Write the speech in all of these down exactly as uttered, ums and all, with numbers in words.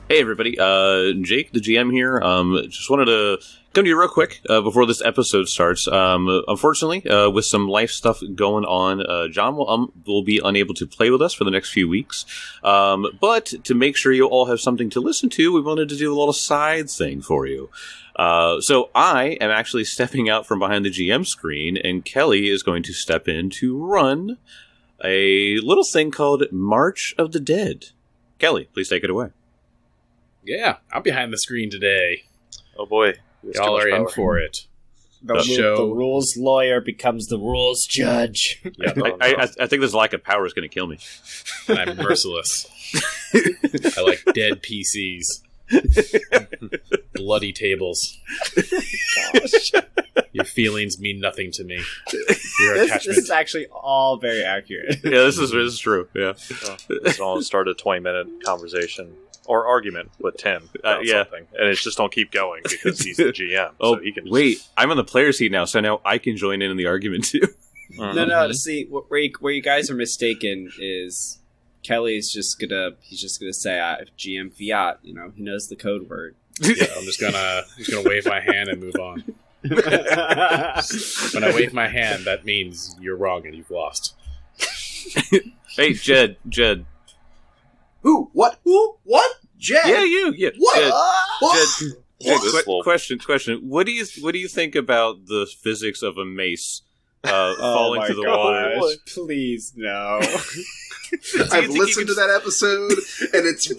Hey everybody, uh, Jake, the G M here. Um, just wanted to come to you real quick uh, before this episode starts. Um, unfortunately, uh, with some life stuff going on, uh, John will um, will be unable to play with us for the next few weeks. Um, but to make sure you all have something to listen to, we wanted to do a little side thing for you. Uh, so I am actually stepping out from behind the G M screen, and Kelly is going to step in to run a little thing called March of the Dead. Kelly, please take it away. Yeah, I'm behind the screen today. Oh boy. Y'all are in for it. The, The show- the rules lawyer becomes the rules judge. Yeah, I, I, I think this lack of power is going to kill me. and I'm merciless. I like dead P Cs. Bloody tables. Gosh. Your feelings mean nothing to me. Your This, attachment. this is actually all very accurate. Yeah, this is this is true. Yeah, Oh, this will start a twenty minute conversation or argument with Tim about Uh, yeah. something, and it's just don't keep going because he's the G M. Oh, so he can just, wait, I'm on the player seat now, so now I can join in in the argument too. Mhm. No, no. See, wh- where you, where you guys are mistaken is Kelly's just gonna he's just gonna say uh, G M Fiat. You know, he knows the code word. Yeah, I'm just gonna just gonna wave my hand and move on. When I wave my hand, that means you're wrong and you've lost. Hey, Jed, Jed. Who? What? Who? What? Jed? Yeah, you. Yeah, What? Jed. What? Jed, What? Jed, This que- little- question, question. What do you what do you think about the physics of a mace uh, Oh falling my to the gosh, water? Please no. I've think you listened to could- that episode, and it's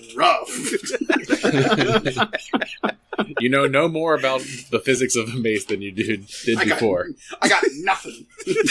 rough. You know no more about the physics of a mace than you did, did I got- before. I got nothing.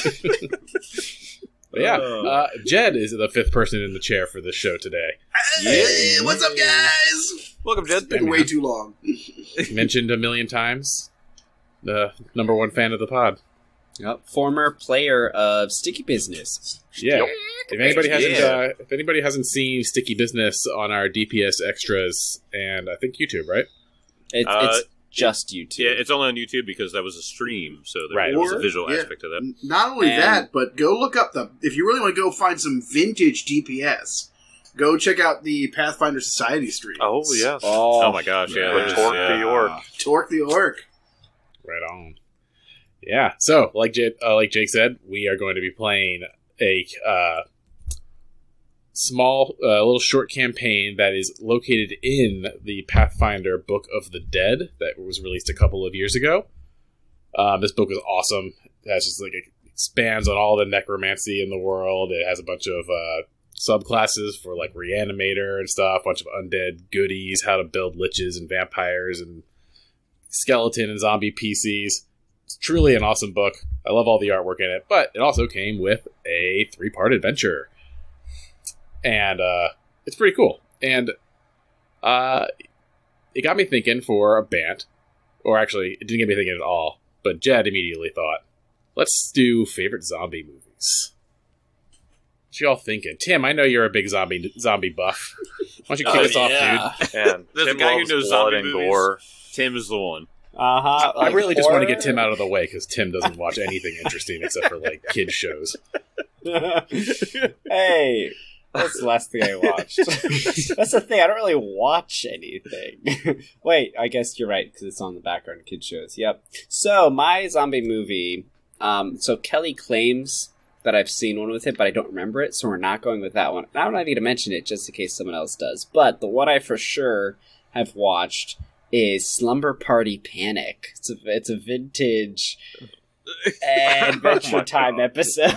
But yeah, Oh. uh, Jed is the fifth person in the chair for this show today. Hey, what's up, guys? Welcome, Jed. Been way too long. Mentioned a million times. The number one fan of the pod. Yep. Former player of Sticky Business. Yeah. If anybody hasn't, Yeah. uh, if anybody hasn't seen Sticky Business on our D P S extras and I think YouTube, right? It, Uh, it's just YouTube. Yeah, it's only on YouTube because that was a stream, so there Right. was a Or- visual yeah. aspect to that. Not only And- that, but go look up the. If you really want to go find some vintage D P S, go check out the Pathfinder Society streams. Oh yes. Oh, Oh my gosh, yeah. With there's- Torque yeah. the Orc. Torque the Orc. Right on. Yeah. So, like Jake, uh, like Jake said, we are going to be playing a uh, small, uh, little short campaign that is located in the Pathfinder Book of the Dead that was released a couple of years ago. Um, this book is awesome. It has just like it expands on all the necromancy in the world. It has a bunch of uh, subclasses for like reanimator and stuff, a bunch of undead goodies, how to build liches and vampires and skeleton and zombie P Cs. It's truly an awesome book. I love all the artwork in it, but it also came with a three-part adventure. And uh, it's pretty cool. And uh, it got me thinking for a band. Or actually, it didn't get me thinking at all. But Jed immediately thought, let's do favorite zombie movies. What y'all thinking? Tim, I know you're a big zombie zombie buff. Why don't you kick Oh, us off, yeah. dude? And There's a Tim guy who loves knows blood zombie and movies. gore. Tim is the one. Uh-huh. I really just want to get Tim out of the way because Tim doesn't watch anything interesting except for like kid shows. Hey, that's the last thing I watched. That's the thing. I don't really watch anything. Wait, I guess you're right because it's on the background of kid shows. Yep. So my zombie movie. Um, so Kelly claims that I've seen one with it, but I don't remember it, so we're not going with that one. I don't need to mention it just in case someone else does. But the one I for sure have watched is Slumber Party Panic. It's a, it's a vintage Adventure Oh my Time God. episode.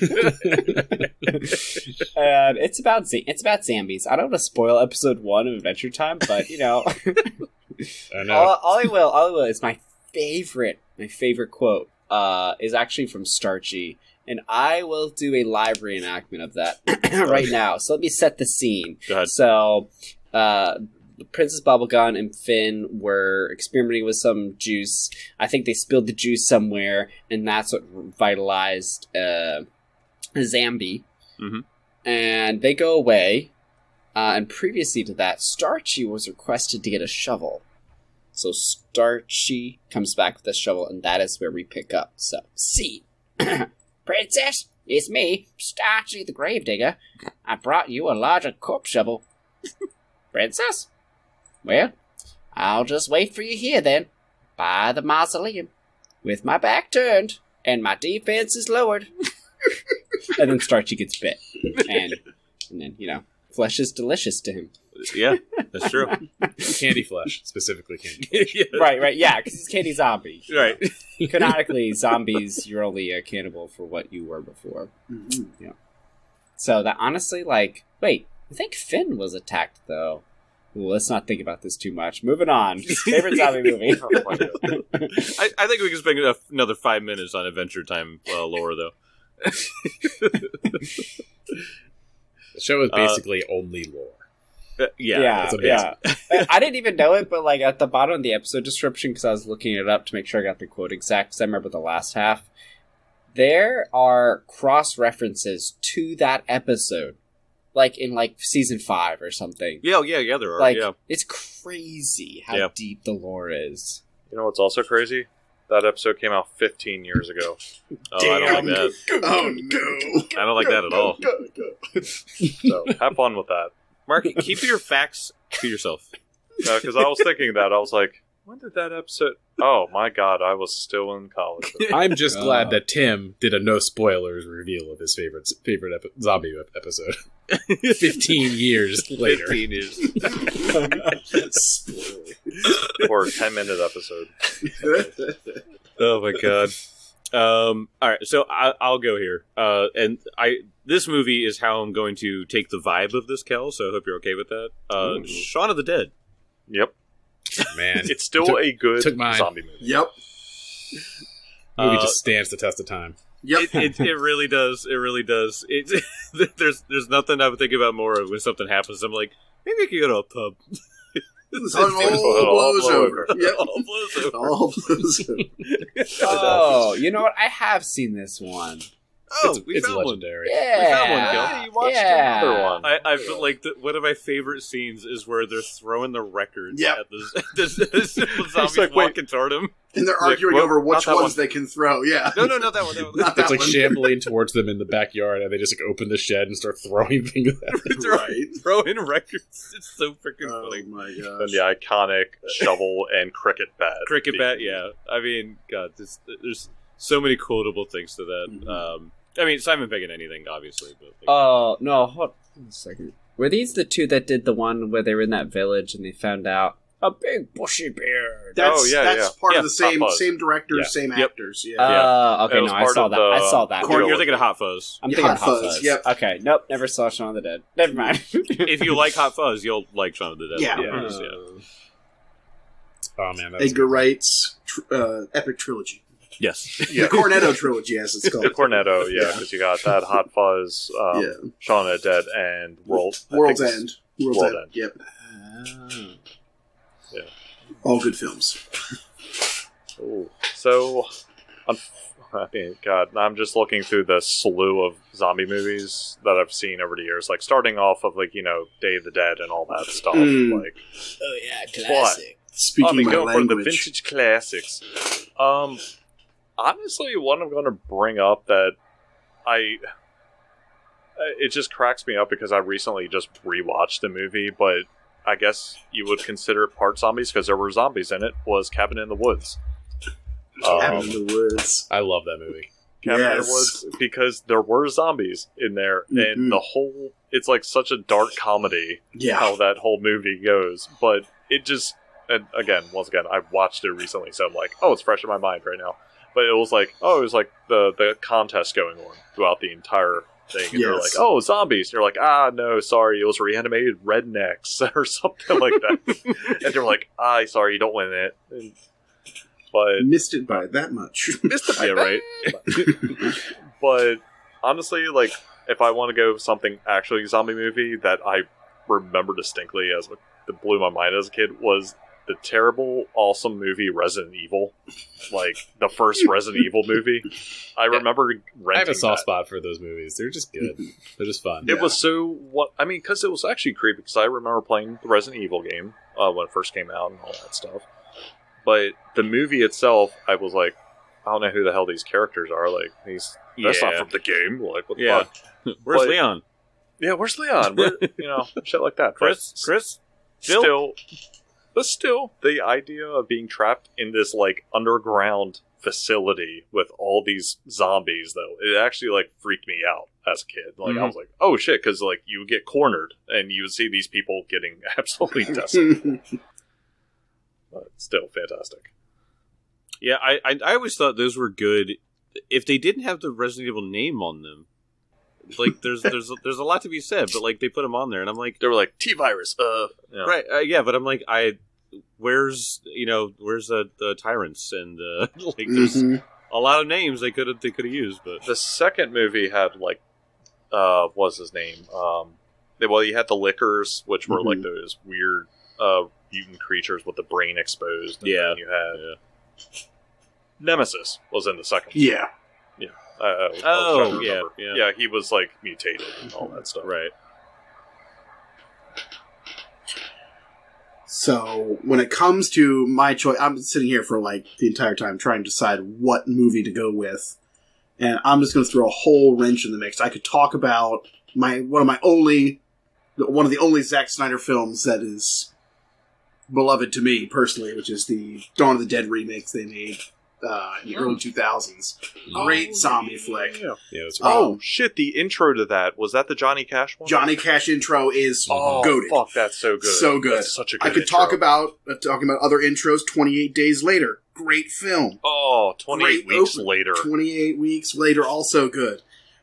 And it's about z- it's about zombies. I don't want to spoil episode one of Adventure Time, but you know, I know. all, all I will, all I will is my favorite, my favorite quote uh, is actually from Starchy, and I will do a live reenactment of that right now. So let me set the scene. Go ahead. So, uh, Princess Bubblegum and Finn were experimenting with some juice. I think they spilled the juice somewhere, and that's what revitalized uh, Zambi. Mhm. And they go away. Uh, and previously to that, Starchy was requested to get a shovel. So Starchy comes back with a shovel, and that is where we pick up. So, see, Princess, it's me, Starchy the Gravedigger. I brought you a larger corpse shovel. Princess? Well, I'll just wait for you here then, by the mausoleum, with my back turned and my defenses lowered. And then Starchy gets bit, and and then you know, flesh is delicious to him. Yeah, that's true. Candy flesh, specifically candy. Yeah. Right, right, yeah, because he's Candy Zombie. Right. Canonically, zombies, you're only a cannibal for what you were before. Mm-hmm. Yeah. So that honestly, like, wait, I think Finn was attacked though. Well, let's not think about this too much. Moving on. Favorite zombie movie. I, I think we can spend another five minutes on Adventure Time uh, lore, though. The show is basically uh, only lore. Uh, yeah, yeah, that's yeah. I didn't even know it, but like at the bottom of the episode description, because I was looking it up to make sure I got the quote exact, because I remember the last half. There are cross references to that episode, like in like season five or something. Yeah, yeah, yeah. There are. Like yeah. it's crazy how yeah. deep the lore is. You know what's also crazy? That episode came out fifteen years ago. Oh, Damn. I don't like that. Oh no! I don't like that at all. Go, go, go. So have fun with that. Mark, keep your facts to yourself. Because uh, I was thinking that. I was like, when did that episode... Oh, my God, I was still in college. I'm just Oh. glad that Tim did a no spoilers reveal of his favorite favorite epi- zombie episode. Fifteen years later. Fifteen years. Or a ten-minute episode. Oh, my God. Um, all right, so I, I'll go here. Uh, and I this movie is how I'm going to take the vibe of this, Kel, so I hope you're okay with that. Uh, Shaun of the Dead. Yep. Man, it's still took, a good took mine. zombie movie. Yep. Movie Uh, just stands the test of time. Yep. It, it, it really does. It really does. It, there's there's nothing I would think about more of when something happens. I'm like, maybe I could go to a pub. This all, all blows over. Yep. All blows over. All blows over. Oh, you know what? I have seen this one. Oh, it's, we it's found one. legendary. Yeah, We found one, Kel. Yeah, you watched yeah. another one. I, I feel like the, one of my favorite scenes is where they're throwing the records Yep. at the, the, the zombies like, wait. walking toward him. And they're Like, arguing well, over which not that ones one. they can throw. Yeah. No, no, not that one. That one. Not that It's like one. shambling towards them in the backyard, and they just like open the shed and start throwing things at them. Throw- Right. Throwing records. It's so freaking Oh funny. my And gosh. the iconic shovel and cricket bat. Cricket theme. bat, yeah. I mean, God, this, there's so many quotable things to that. Mhm. Um, I mean, Simon Pegg in anything, obviously. But like, Oh, no, hold on a second. Were these the two that did the one where they were in that village and they found out a big bushy beard? That's, Oh, yeah, that's yeah. part Yeah, of the same Hot Fuzz. same directors, Yeah. same Yep. actors. Uh, Yeah. okay, It was no, I part saw of that. the- I saw that. Corn, You're you're thinking of Hot Fuzz. I'm Yeah, thinking Hot of Hot Fuzz, Fuzz. yep. Okay, nope, never saw Shaun of the Dead. Never mind. If you like Hot Fuzz, you'll like Shaun of the Dead. Yeah. yeah. Uh, Oh man, that's Edgar Wright's tr- uh, epic trilogy. Yes. The Cornetto trilogy, as it's called. The Cornetto, yeah, Yeah. because you got that Hot Fuzz, um, Yeah. Shaun of the Dead, and World I World's think it's- End. World's World End. End. Yep. Yeah. All good films. Ooh. So, I'm, I mean, God, I'm just looking through the slew of zombie movies that I've seen over the years, like starting off of like you know Day of the Dead and all that stuff. Mm. Like, Oh yeah, classic. Speaking I mean, my going for the language. vintage classics. Um, honestly, one I'm going to bring up that I. It just cracks me up because I recently just rewatched the movie, but I guess you would consider it part zombies because there were zombies in it. Was Cabin in the Woods. Cabin Um, in the Woods. I love that movie. Cabin in the Yes. Woods because there were zombies in there, Mhm. and the whole it's like such a dark comedy Yeah. how that whole movie goes, but it just and again once again I watched it recently, so I'm like, oh, it's fresh in my mind right now. But it was like, oh, it was like the the contest going on throughout the entire thing, and they're like, Yes. oh, zombies. You're like, ah, no, sorry, it was reanimated rednecks or something like that, and they're like, ah, sorry, you don't win it. And, but Missed it by that much. Yeah, right. But honestly, like, if I want to go something actually zombie movie that I remember distinctly as that blew my mind as a kid was the terrible, awesome movie Resident Evil. Like, the first Resident Evil movie. I remember renting I have a soft that. spot for those movies. They're just good. They're just fun. It was so, what I mean, because it was actually creepy, because I remember playing the Resident Evil game uh, when it first came out and all that stuff. But the movie itself, I was like, I don't know who the hell these characters are. Like, these, that's Yeah. not from the game. Like, what the Yeah. fuck? Where's But- Leon? Yeah, where's Leon? Where, you know, shit like that. Chris? But Chris? Jill? Still, But still, the idea of being trapped in this, like, underground facility with all these zombies, though, it actually, like, freaked me out as a kid. Like, Mhm. I was like, oh shit, because, like, you would get cornered, and you would see these people getting absolutely decimated. But still, fantastic. Yeah, I, I I always thought those were good. If they didn't have the Resident Evil name on them, like there's there's there's a lot to be said, but like they put them on there, and I'm like, They were like, T-Virus, uh... Yeah. right, uh, yeah, but I'm like, I, where's you know where's the, the tyrants and uh, like there's Mhm. a lot of names they could have they could have used, but The second movie had, like, uh, what was his name? Um, they- well, you had the Lickers, which were, Mhm. like, those weird, uh, mutant creatures with the brain exposed. And Yeah. then you had... yeah. Nemesis was in the second. Yeah. Uh, I was- I was Oh, trying to yeah, remember. yeah. yeah, he was like mutated and all that stuff. Right. So when it comes to my choice, I'm sitting here for like the entire time trying to decide what movie to go with, and I'm just going to throw a whole wrench in the mix. I could talk about my one of my only, one of the only Zack Snyder films that is beloved to me personally, which is the Dawn of the Dead remakes they made uh, in the early two thousands. Great zombie flick. Yeah. Yeah, that's Oh, Oh shit! The intro to that was that the Johnny Cash one. Johnny Cash intro is Oh goated. fuck, that's so good. So good. That's such a good. I could intro. talk about uh, talking about other intros. twenty-eight Days Later, great film. Oh, twenty-eight Great weeks open- later. twenty-eight weeks later, also good.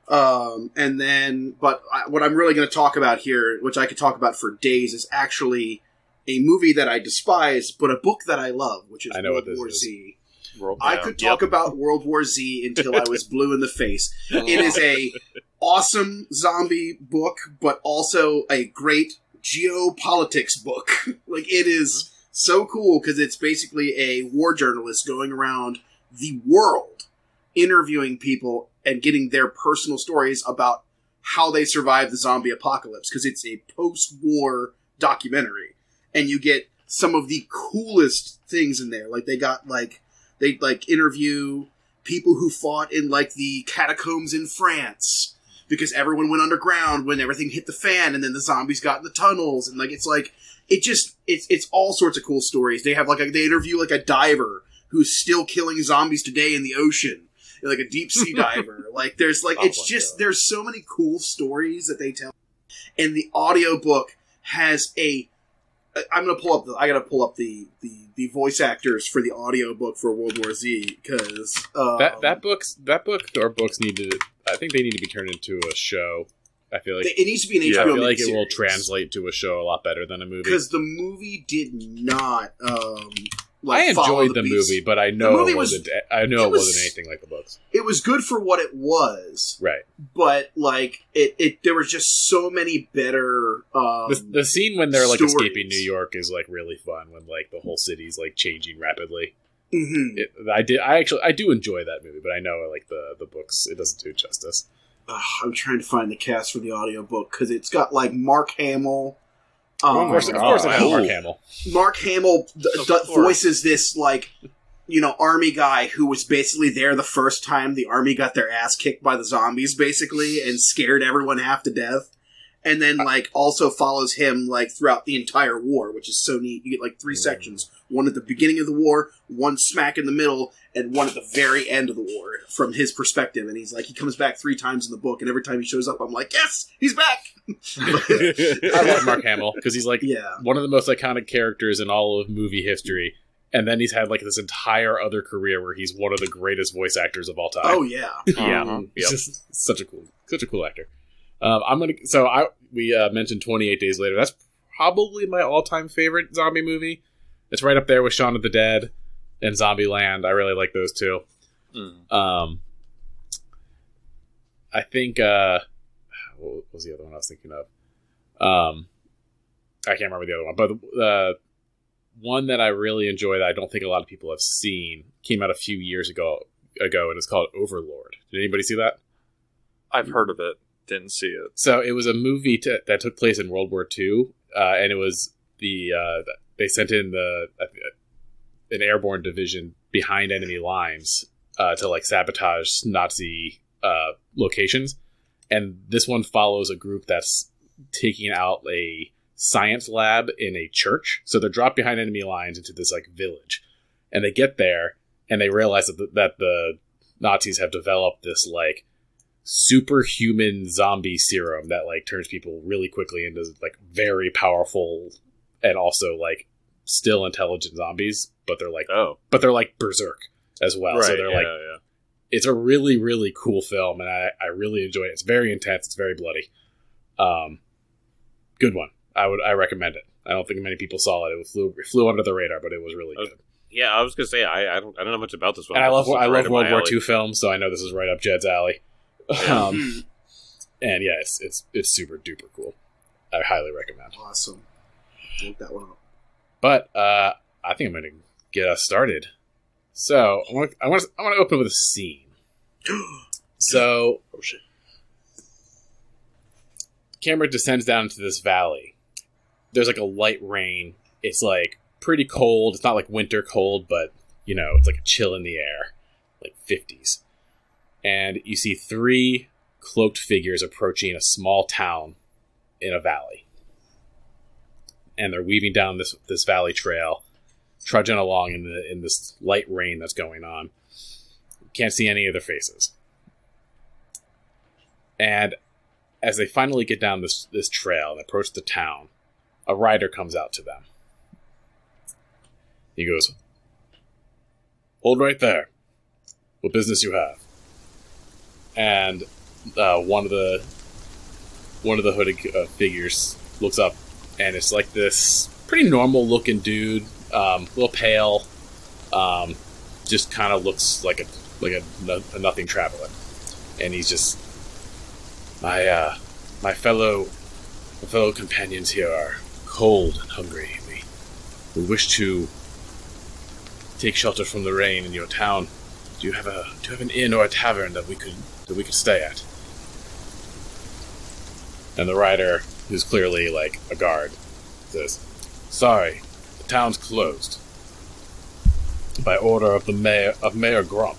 Um, and then, but I, what I'm really going to talk about here, which I could talk about for days, is actually a movie that I despise, but a book that I love, which is I know World what this War is. Z. World- I yeah. could talk about World War Z until I was blue in the face. It is a awesome zombie book, but also a great geopolitics book. Like, it is so cool because it's basically a war journalist going around the world interviewing people and getting their personal stories about how they survived the zombie apocalypse, because it's a post-war documentary. And you get some of the coolest things in there. Like, they got, like, they, like, interview people who fought in, like, the catacombs in France, because everyone went underground when everything hit the fan, and then the zombies got in the tunnels, and, like, it's like, it just, it's, it's all sorts of cool stories. They have, like, a, they interview, like, a diver who's still killing zombies today in the ocean. Like a deep sea diver. Like, there's, like, Oh it's my just, God. there's so many cool stories that they tell. And the audiobook has a, I- I'm gonna pull up the, I gotta pull up the, the, the voice actors for the audiobook for World War Z, because, um, that that books that book or books need to. I think they need to be turned into a show. I feel like it needs to be an Yeah, H B O I feel like it will miniseries. translate to a show a lot better than a movie. Because the movie did not, um, like, I follow enjoyed the, beats. movie, but I know movie it was- wasn't. I know it it, was- wasn't anything like the books. It was good for what it was, Right. but, like, it, it there was just so many better, um, The, the scene when they're like stories. escaping New York is like really fun. When like the whole city's like changing rapidly. mhm. It, I did. I actually I do enjoy that movie, but I know like the the books it doesn't do it justice. Ugh, I'm trying to find the cast for the audiobook because it's got like Mark Hamill. of Um, course, of God. course, it has Mark Ooh. Hamill. Mark Hamill d- Of d- course. voices this like, you know, army guy who was basically there the first time the army got their ass kicked by the zombies, basically, and scared everyone half to death. And then, like, also follows him, like, throughout the entire war, which is so neat. You get, like, three sections. One at the beginning of the war, one smack in the middle, and one at the very end of the war from his perspective. And he's like, he comes back three times in the book, and every time he shows up, I'm like, yes, he's back! I love Mark Hamill because he's like Yeah. one of the most iconic characters in all of movie history. And then he's had like this entire other career where he's one of the greatest voice actors of all time. Oh, yeah. Yeah. Um, He's Yep. just such a cool, such a cool actor. Um, I'm gonna. So I we uh, mentioned twenty-eight Days Later. That's probably my all-time favorite zombie movie. It's right up there with Shaun of the Dead and Zombieland. I really like those two. Mm. Um, I think uh, what was the other one I was thinking of? Um, I can't remember the other one, but the one that I really enjoy that I don't think a lot of people have seen came out a few years ago. Ago, and it's called Overlord. Did anybody see that? I've heard of it. Didn't see it. So it was a movie to, that took place in World War Two, uh, and it was the uh, they sent in the uh, an airborne division behind enemy lines uh, to like sabotage Nazi uh, locations, and this one follows a group that's taking out a science lab in a church. So they're dropped behind enemy lines into this like village, and they get there and they realize that the, that the Nazis have developed this like superhuman zombie serum that like turns people really quickly into like very powerful and also like still intelligent zombies, but they're like Oh, but they're like berserk as well. right. So they're yeah, like yeah. it's a really, really cool film, and I, I really enjoy it. It's very intense. It's very bloody. Um, good one. I would I recommend it. I don't think many people saw it. It flew it flew under the radar, but it was really Okay. good. Yeah, I was gonna say I, I don't I don't know much about this one. And I but love this is I right love up World my War alley. Two films, so I know this is right up Jed's alley. Yeah. Um, Hmm, and yeah, it's it's it's super duper cool. I highly recommend. awesome. Look that one up. But uh, I think I'm going to get us started. So I want to I want to I want to open with a scene. So Oh shit. camera descends down into this valley. There's like a light rain. It's like pretty cold. It's not like winter cold, but you know, it's like a chill in the air, like fifties. And you see three cloaked figures approaching a small town in a valley. And they're weaving down this this valley trail, trudging along in the in this light rain that's going on. Can't see any of their faces. And as they finally get down this this trail and approach the town, a rider comes out to them. He goes, "Hold right there. What business you have?" And uh, one of the one of the hooded uh, figures looks up, and it's like this pretty normal looking dude, um, a little pale, um, just kind of looks like a like a, a nothing traveler, and he's just my uh, my fellow my fellow companions here are cold and hungry. We we wish to take shelter from the rain in your town. Do you have a do you have an inn or a tavern that we could that we could stay at? And the rider, who's clearly like a guard, says, "Sorry, the town's closed by order of the mayor of Mayor Grump.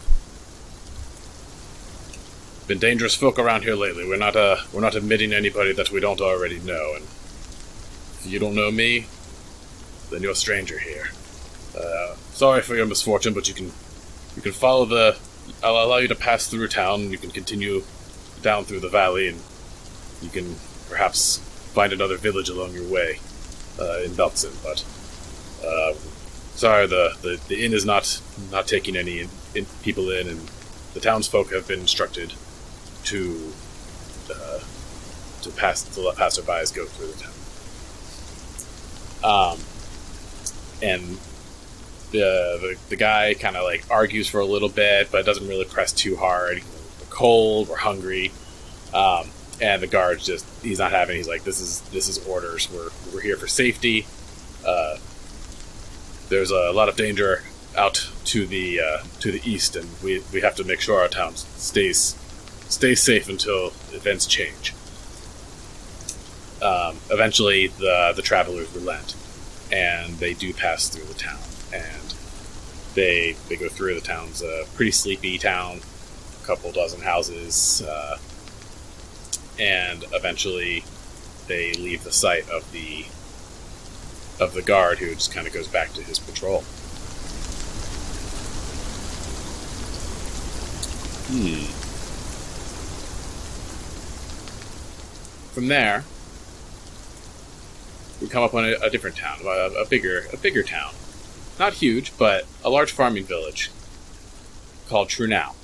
Been dangerous folk around here lately. We're not uh we're not admitting anybody that we don't already know. And if you don't know me, then you're a stranger here. Uh, sorry for your misfortune, but you can you can follow the. I'll allow you to pass through town. You can continue down through the valley, and you can perhaps find another village along your way uh, in Beltson. But uh, sorry, the, the the inn is not not taking any in, in people in, and the townsfolk have been instructed to uh, to pass to let passerbys go through the town." Um, and the the, the guy kind of like argues for a little bit, but doesn't really press too hard. We're cold, we're hungry, um, and the guard's just he's not having. He's like, "This is this is orders. We're we're here for safety. Uh, there's a lot of danger out to the uh, to the east, and we we have to make sure our town stays stays safe until events change." Um, eventually, the the travelers relent, and they do pass through the town, and they they go through the town's a pretty sleepy town, a couple dozen houses, uh, and eventually they leave the sight of the of the guard, who just kind of goes back to his patrol. Hmm. From there, we come up on a, a different town, a, a bigger a bigger town. Not huge, but a large farming village called Trunau.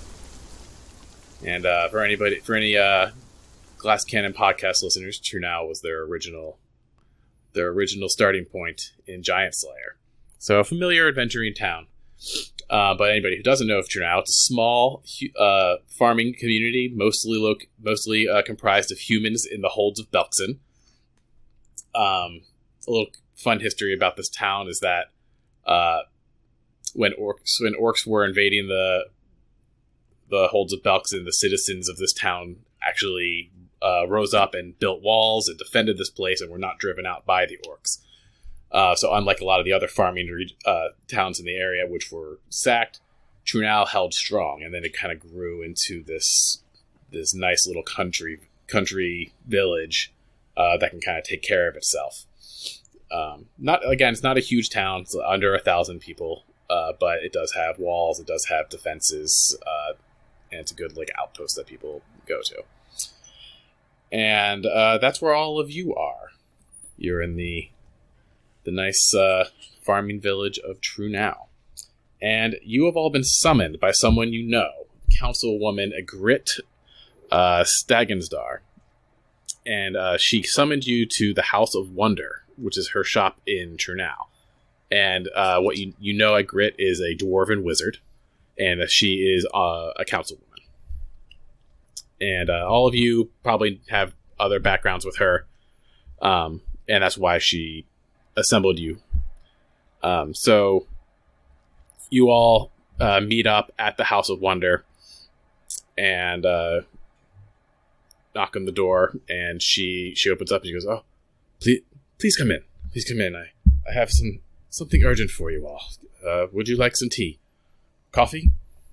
And uh, for anybody, for any uh, Glass Cannon podcast listeners, Trunau was their original, their original starting point in Giant Slayer. So a familiar adventuring town. Uh, but anybody who doesn't know of Trunau, it's a small uh, farming community, mostly lo- mostly uh, comprised of humans in the holds of Beltson. Um, a little fun history about this town is that uh, when orcs when orcs were invading the the holds of Beltson, the citizens of this town actually uh, rose up and built walls and defended this place, and were not driven out by the orcs. Uh, so unlike a lot of the other farming re- uh, towns in the area, which were sacked, Trunau held strong, and then it kind of grew into this this nice little country country village uh, that can kind of take care of itself. Um, not again, it's not a huge town; it's under a thousand people, uh, but it does have walls, it does have defenses, uh, and it's a good like outpost that people go to. And uh, that's where all of you are. You're in the the nice uh, farming village of Trunau. And you have all been summoned by someone you know, Councilwoman Ygritte uh, Stagensdar. And uh, she summoned you to the House of Wonder, which is her shop in Trunau. And uh, what you you know, Ygritte is a dwarven wizard, and uh, she is uh, a councilwoman. And uh, all of you probably have other backgrounds with her, um, and that's why she assembled you. Um, so you all uh, meet up at the House of Wonder and uh, knock on the door, and she she opens up and she goes, "Oh, please, please come in. Please come in. I, I have some something urgent for you all. Uh, would you like some tea? Coffee?"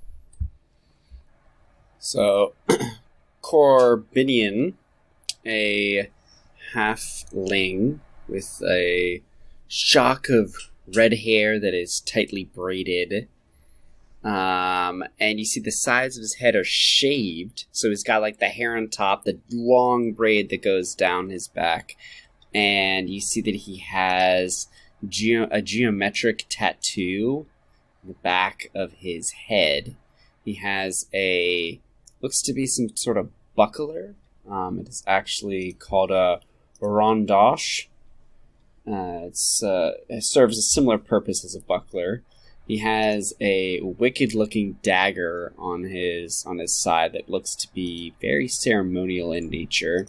So, Corbinian, a halfling with a shock of red hair that is tightly braided, um, and you see the sides of his head are shaved, so he's got like the hair on top, the long braid that goes down his back, and you see that he has ge- a geometric tattoo on the back of his head. He has a, looks to be some sort of buckler. Um, it is actually called a rondosh. Uh, it's, uh, it serves a similar purpose as a buckler. He has a wicked-looking dagger on his on his side that looks to be very ceremonial in nature.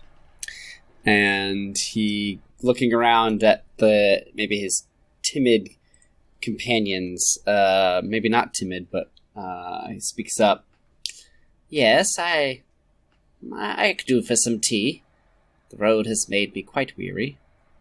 And he, looking around at the maybe his timid companions, uh, maybe not timid, but uh, he speaks up. "Yes, I, I could do for some tea. The road has made me quite weary."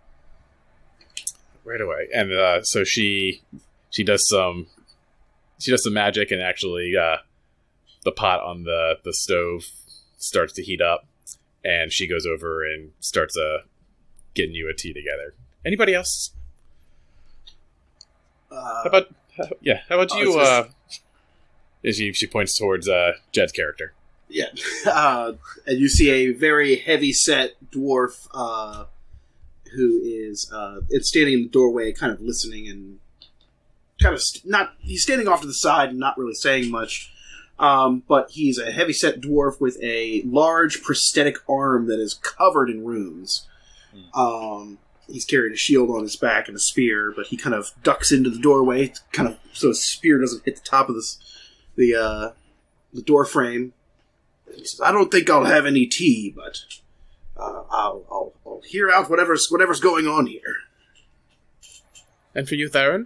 Right away. And uh, so she she does some she does some magic, and actually uh, the pot on the, the stove starts to heat up, and she goes over and starts uh, getting you a tea together. Anybody else? Uh, How about how, yeah? How about oh, you? it's just- Uh, is she she points towards uh, Jed's character. Yeah, uh, and you see a very heavy-set dwarf uh, who is uh, it's standing in the doorway, kind of listening and kind of st- not. He's standing off to the side and not really saying much, um, but he's a heavy-set dwarf with a large prosthetic arm that is covered in runes. Mm. Um, he's carrying a shield on his back and a spear, but he kind of ducks into the doorway, kind of so his spear doesn't hit the top of this the uh, the door frame. He says, "I don't think I'll have any tea, but uh, I'll, I'll, I'll hear out whatever's whatever's going on here." And for you, Theron?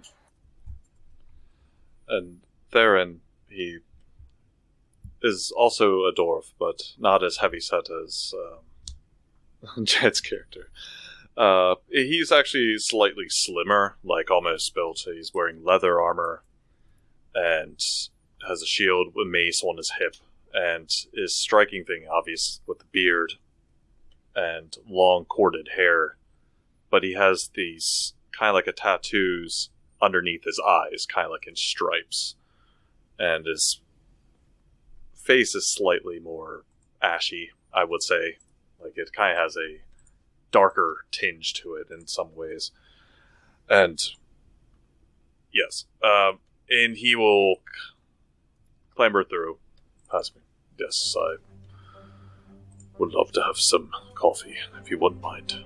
And Theron, he is also a dwarf, but not as heavy-set as um, Jed's character. Uh, he's actually slightly slimmer, like almost built. He's wearing leather armor and has a shield with mace on his hip, and his striking thing, obvious, with the beard and long corded hair. But he has these kind of like a tattoos underneath his eyes, kind of like in stripes. And his face is slightly more ashy, I would say. Like it kind of has a darker tinge to it in some ways. And yes, um, and he will clamber through past me. Yes, I would love to have some coffee, if you wouldn't mind.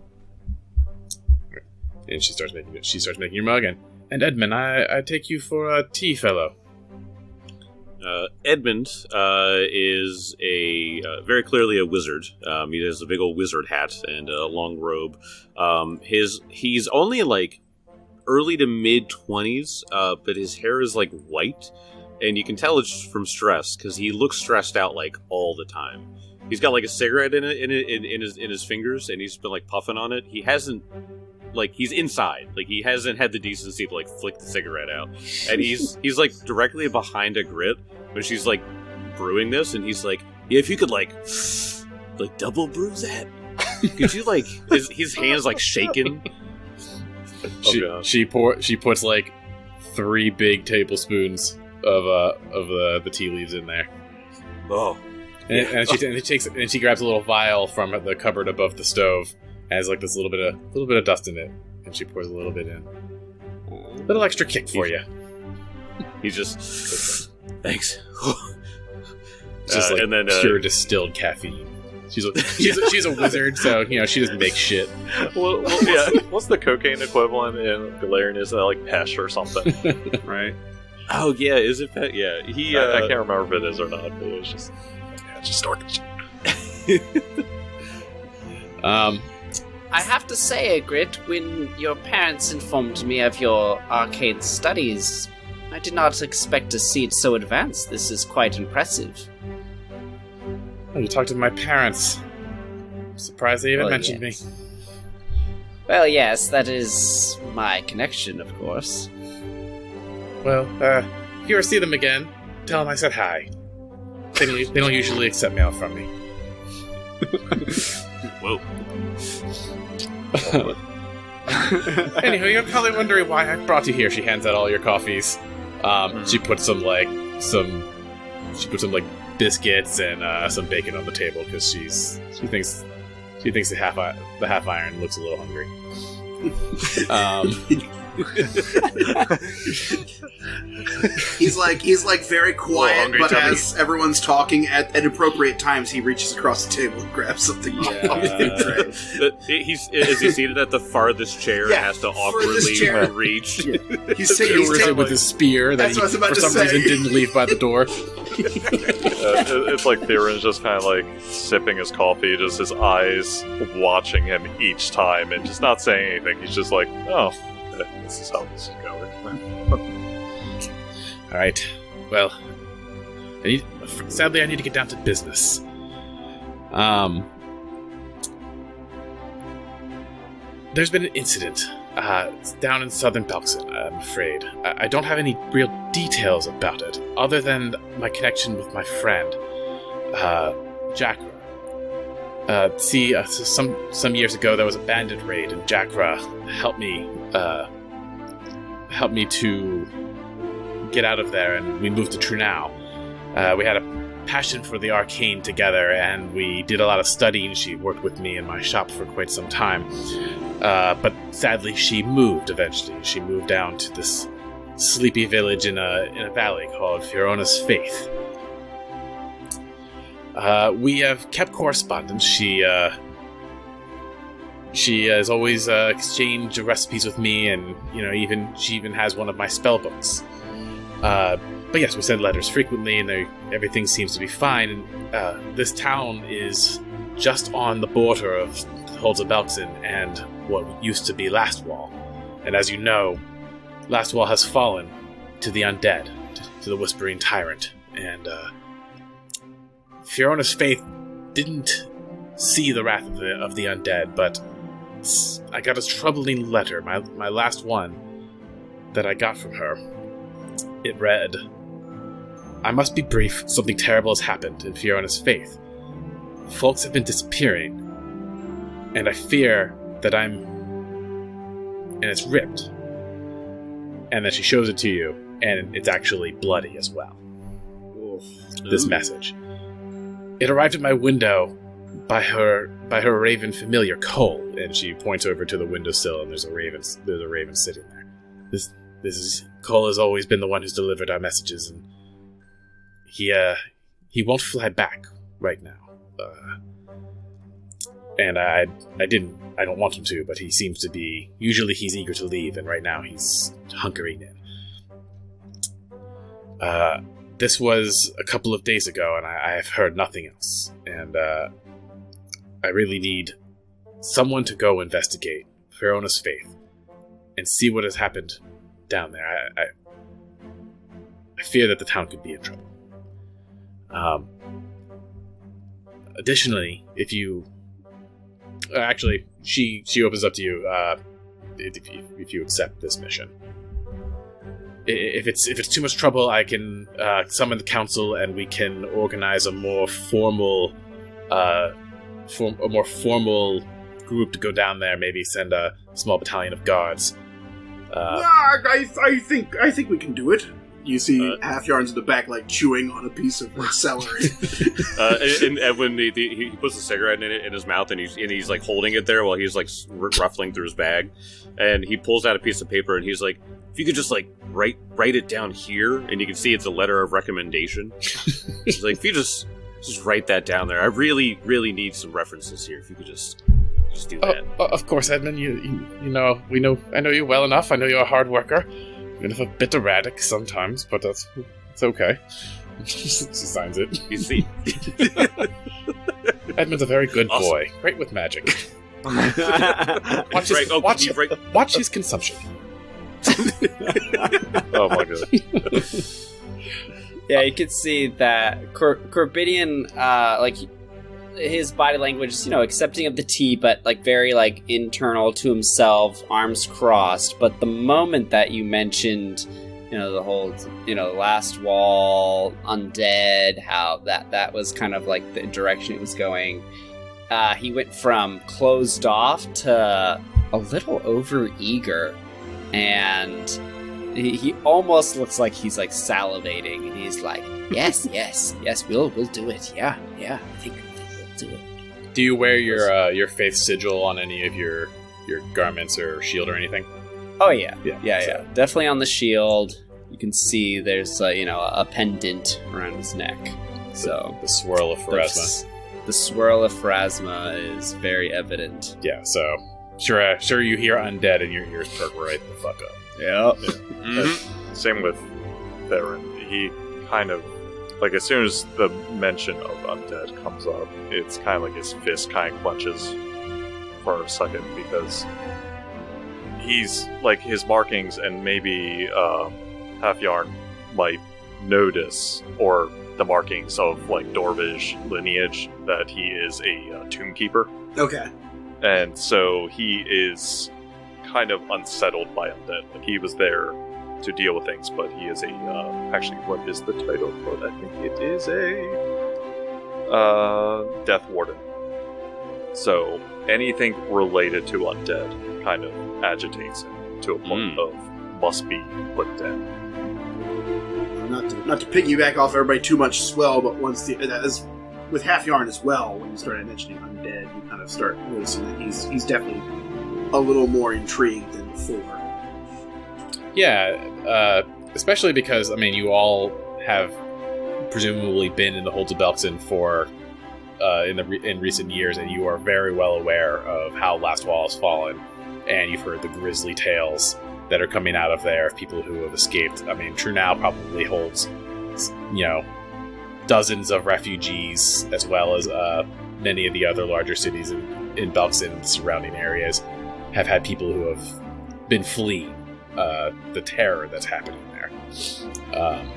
And she starts making she starts making your mug. And, and Edmund, I, I take you for a tea fellow. Uh, Edmund uh, is a uh, very clearly a wizard. Um, he has a big old wizard hat and a long robe. Um, his he's only like early to mid twenties, uh, but his hair is like white, and you can tell it's from stress because he looks stressed out like all the time. He's got like a cigarette in it in, it, in, in his in his fingers, and he's been like puffing on it. He hasn't. Like, he's inside. Like, he hasn't had the decency to, like, flick the cigarette out. And he's, he's like, directly behind Ygritte, but she's, like, brewing this, and he's like, yeah, if you could, like, like, double brew that, Could you like? His, his hands like shaking. She God. she pour she puts like three big tablespoons of uh of the the tea leaves in there, Oh, and, and she and she takes and she grabs a little vial from the cupboard above the stove, has like this little bit of little bit of dust in it, and she pours a little bit in. A little extra kick for you. He's just thanks. It's just Uh, like and then, uh, pure distilled caffeine. She's a, she's a, she's a wizard, so you know she doesn't make shit. well, well, yeah. What's the cocaine equivalent in Galarian? Is that like Pesh or something? Right? Oh yeah, is it that? Yeah, he. I, Uh, I can't remember if it is or not, but it's just yeah, just snort the shit. Um, I have to say, Ygritte, when your parents informed me of your arcane studies, I did not expect to see it so advanced. This is quite impressive. oh, you talked to my parents. I'm surprised they even Well, mentioned yes. me. Well, yes, that is my connection, of course. Well, uh, if you ever see them again, tell them I said hi. They don't, they don't usually accept mail from me. Whoa. Anyway, you're probably wondering why I brought you here. She hands out all your coffees. Um, Mhm. She puts some like some. She puts some like biscuits and uh, some bacon on the table because she's she thinks she thinks the half i- the half iron looks a little hungry. Um, He's like he's like very quiet, hungry but tummy. as everyone's talking at, at appropriate times, he reaches across the table and grabs something. Yeah. off the tray. Uh, he's is he seated at the farthest chair and Yeah, has to furthest awkwardly chair. reach? He's taking. He He's it taking with his spear that That's he, what I was about for to some say. reason didn't leave by the door. Uh, it- it's like Theron's just kind of like sipping his coffee, just his eyes watching him each time, and just not saying anything. He's just like, "Oh, this is how this is going." All right. Well, I need, sadly, I need to get down to business. Um, there's been an incident uh, down in southern Belkson, I'm afraid. I, I don't have any real details about it, other than my connection with my friend, uh, Jakra. Uh, see, uh, so some some years ago, there was a bandit raid, and Jakra helped me, uh, helped me to get out of there, and we moved to Trunau. Uh, we had a passion for the arcane together, and we did a lot of studying. She worked with me in my shop for quite some time. Uh, but sadly, she moved eventually. She moved down to this sleepy village in a in a valley called Fiona's Faith. Uh, we have kept correspondence. She uh, she has always uh, exchanged recipes with me, and you know, even she even has one of my spell books. Uh, but yes, we send letters frequently, and they, everything seems to be fine. And uh, this town is just on the border of Holza Belkson and what used to be Lastwall. And as you know, Lastwall has fallen to the undead, to the Whispering Tyrant. And uh, Fiona's Faith didn't see the wrath of the, of the undead, but I got a troubling letter, my, my last one, that I got from her. It read, "I must be brief. Something terrible has happened in Fiona's Faith. Folks have been disappearing, and I fear that I'm..." And it's ripped. And then she shows it to you, and it's actually bloody as well. This Ooh. message. It arrived at my window by her by her raven familiar, Cole, and she points over to the windowsill, and there's a raven there's a raven sitting there. This this is Cole has always been the one who's delivered our messages, and he uh he won't fly back right now. Uh, and I I didn't I don't want him to, but he seems to be. Usually he's eager to leave, and right now he's hunkering in. Uh, this was a couple of days ago, and I, I've heard nothing else. And uh, I really need someone to go investigate Fiona's Faith and see what has happened down there. I, I, I fear that the town could be in trouble. Um, additionally, if you uh, actually, she she opens up to you uh, if you, if you accept this mission. If it's if it's too much trouble, I can uh, summon the council, and we can organize a more formal uh, form, a more formal group to go down there. Maybe send a small battalion of guards. Uh, Ah, I, I think I think we can do it. You see Uh, Half Yarns in the back, like chewing on a piece of like, celery. Uh, and, and Edwin, he, he puts a cigarette in it in his mouth, and he's and he's like holding it there while he's like r- ruffling through his bag, and he pulls out a piece of paper, and he's like, "If you could just like write write it down here," and you can see it's a letter of recommendation. He's like, "If you just just write that down there, I really really need some references here. If you could just just do oh, that." oh, of course, Edmund. You, you you know we know I know you well enough. I know you're a hard worker. Even if a bit erratic sometimes, but that's it's okay. She signs it. You see, Edmund's a very good Awesome. boy, great with magic. Watch his, Right, oh, watch, you right- watch his consumption. Oh my god. Yeah, you can see that Cor- Corbidian, uh, like, his body language is, you know, accepting of the tea, but, like, very, like, internal to himself, arms crossed. But the moment that you mentioned, you know, the whole, you know, last wall, undead, how that, that was kind of, like, the direction it was going, uh, he went from closed off to a little over-eager. And he, he almost looks like he's, like, salivating. And he's like, yes, yes, yes, we'll, we'll do it. Yeah, yeah, I think... Do it. Do you wear your uh, your faith sigil on any of your your garments or shield or anything? Oh yeah, Yeah, yeah, so- yeah. Definitely on the shield. You can see there's uh, you know a pendant around his neck. So The swirl of the, Pharasma. s- the swirl of Pharasma is very evident. Yeah, so sure, uh, sure you hear undead and your ears perk right the fuck up. Yep. Mhm. Same with Theron. He kind of, like, as soon as the mention of undead comes up, it's kind of like his fist kind of clenches for a second, because he's, like, his markings, and maybe uh, Half Yarn might notice, or the markings of, like, Dorvish lineage, that he is a uh, tomb keeper. Okay. And so he is kind of unsettled by undead. Like, he was there to deal with things, but he is a uh, actually, what is the title? But I think it is a uh, Death Warden. So anything related to undead kind of agitates him to a point Mm. of must be put down. Not to, not to piggyback off everybody too much as well, but once the as with Half Yarn as well, when you started mentioning undead, you kind of start noticing that he's he's definitely a little more intrigued than before. Yeah, uh, especially because I mean you all have presumably been in the Holds of Belkzen for uh, in the re- in recent years, and you are very well aware of how Last Wall has fallen, and you've heard the grisly tales that are coming out of there of people who have escaped. I mean, True Now probably holds, you know, dozens of refugees, as well as uh, many of the other larger cities in, in Belkzen and the surrounding areas have had people who have been fleeing uh, the terror that's happening there. Um,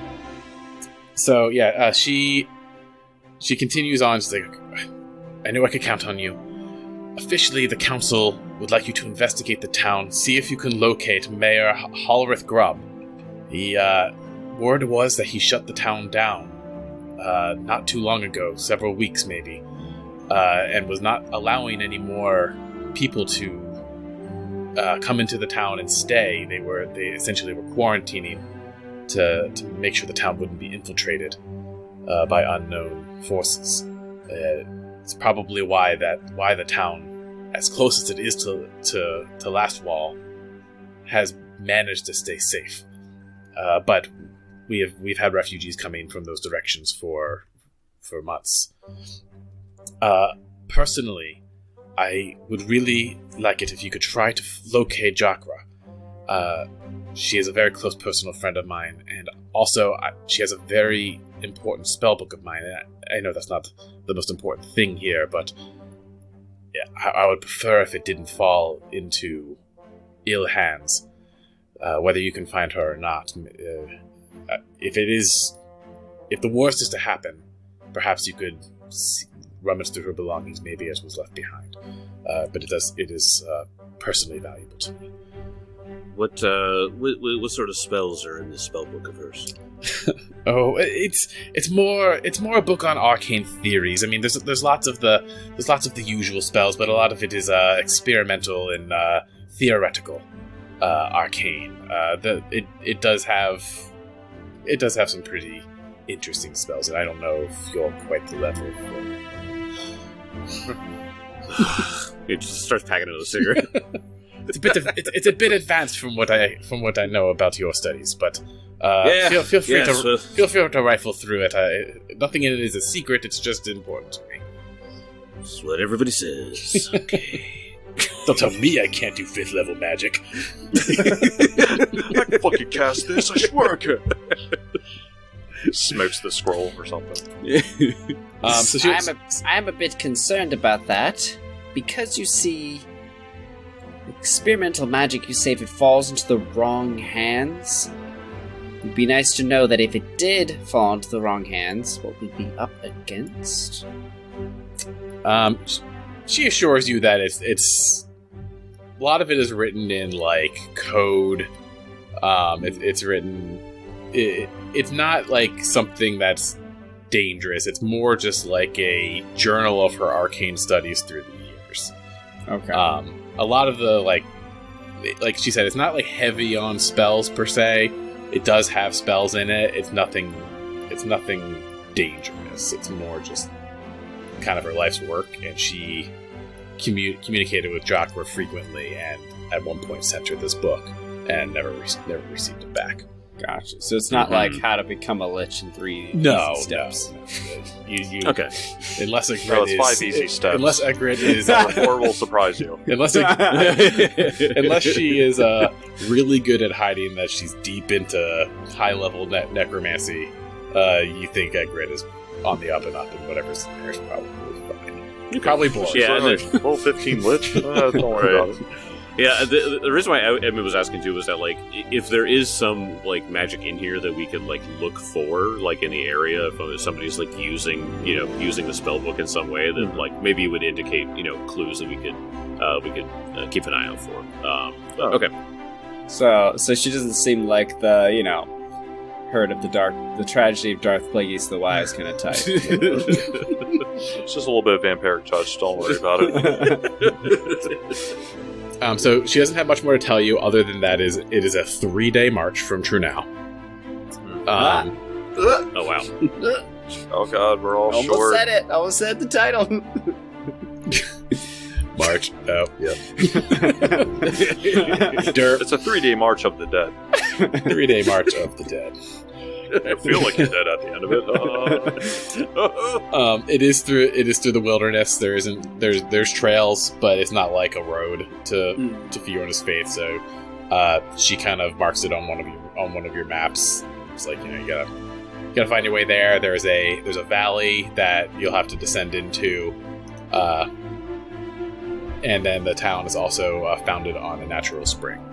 so yeah, uh, she she continues on. She's like, "I knew I could count on you. Officially, the council would like you to investigate the town, see if you can locate Mayor H- Hollerith Grubb. The uh, word was that he shut the town down uh, not too long ago, several weeks maybe, uh, and was not allowing any more people to uh, come into the town and stay. They were they essentially were quarantining to to make sure the town wouldn't be infiltrated uh, by unknown forces. Uh, it's probably why that why the town, as close as it is to to, to Last Wall, has managed to stay safe. Uh, but we have we've had refugees coming from those directions for for months. Uh, personally, I would really like it if you could try to f- locate Jakra. Uh, she is a very close personal friend of mine, and also I, she has a very important spellbook of mine. And I, I know that's not the most important thing here, but yeah, I, I would prefer if it didn't fall into ill hands. Uh, whether you can find her or not. Uh, if it is, if the worst is to happen, perhaps you could see, rummage through her belongings, maybe as was left behind. Uh, but it does, it is uh, personally valuable to me. what, uh, what what sort of spells are in this spell book of hers? Oh, it's it's more it's more a book on arcane theories. I mean, there's there's lots of the there's lots of the usual spells, but a lot of it is uh, experimental and uh, theoretical, uh, arcane. Uh, the it it does have it does have some pretty interesting spells, and I don't know if you're quite the level for. It just starts packing another cigarette. It's a bit of, it's, it's a bit advanced from what I from what I know about your studies, but uh, Yeah, feel, feel free yeah, to so- feel free to rifle through it. I, nothing in it is a secret. It's just important to me. That's what everybody says. Okay. Don't tell me I can't do fifth level magic. I can fucking cast this, I swear I can. Smokes the scroll or something. Um, so she I'm a, I'm a bit concerned about that, because you see, experimental magic, you say if it falls into the wrong hands, it'd be nice to know that if it did fall into the wrong hands, what we'd be up against. Um, she assures you that it's it's a lot of it is written in like code. Um, it, it's written. It, it's not like something that's dangerous. It's more just like a journal of her arcane studies through the years. Okay. Um, a lot of the like, like she said, it's not like heavy on spells per se. It does have spells in it. It's nothing. It's nothing dangerous. It's more just kind of her life's work, and she commu- communicated with Jacques frequently, and at one point sent her this book, and never re- never received it back. Gotcha. So it's not Mhm. like how to become a lich in three No, easy steps. no, no. You, you, Okay. Unless a grid No, it's is five easy steps. Unless a grid is Number four will surprise you. unless a, unless she is uh, really good at hiding that she's deep into high level ne- necromancy, uh, you think a grid is on the up and up, and whatever's in there is probably fine. You probably blow. Yeah, and Like, level fifteen lich? Uh, don't worry Right. about it. Yeah, the, the reason why Edmund was asking too was that, like, if there is some, like, magic in here that we could, like, look for, like, in the area, if somebody's, like, using, you know, using the spell book in some way, that, like, maybe it would indicate, you know, clues that we could, uh, we could uh, keep an eye out for. Um, but, Oh. okay. So, so she doesn't seem like the, you know, heard of the dark, the tragedy of Darth Plagueis the Wise kind of type. It's just a little bit of vampiric touch. Don't worry about it. Um, so she doesn't have much more to tell you other than that is it is a three day march from Trunau. Ah. Um, Oh, wow. Oh god, we're all Almost short. said it. Almost said the title. March. Oh, yeah. Derp. It's a three-day march of the dead. Three day march of the dead. I feel like you're dead at the end of it. Uh, Um, it is through it is through the wilderness. There isn't there's there's trails, but it's not like a road to Mm. to Fiona's faith. So uh, she kind of marks it on one of your on one of your maps. It's like, you know, you gotta you gotta find your way there. There's a there's a valley that you'll have to descend into, uh, and then the town is also uh, founded on a natural spring.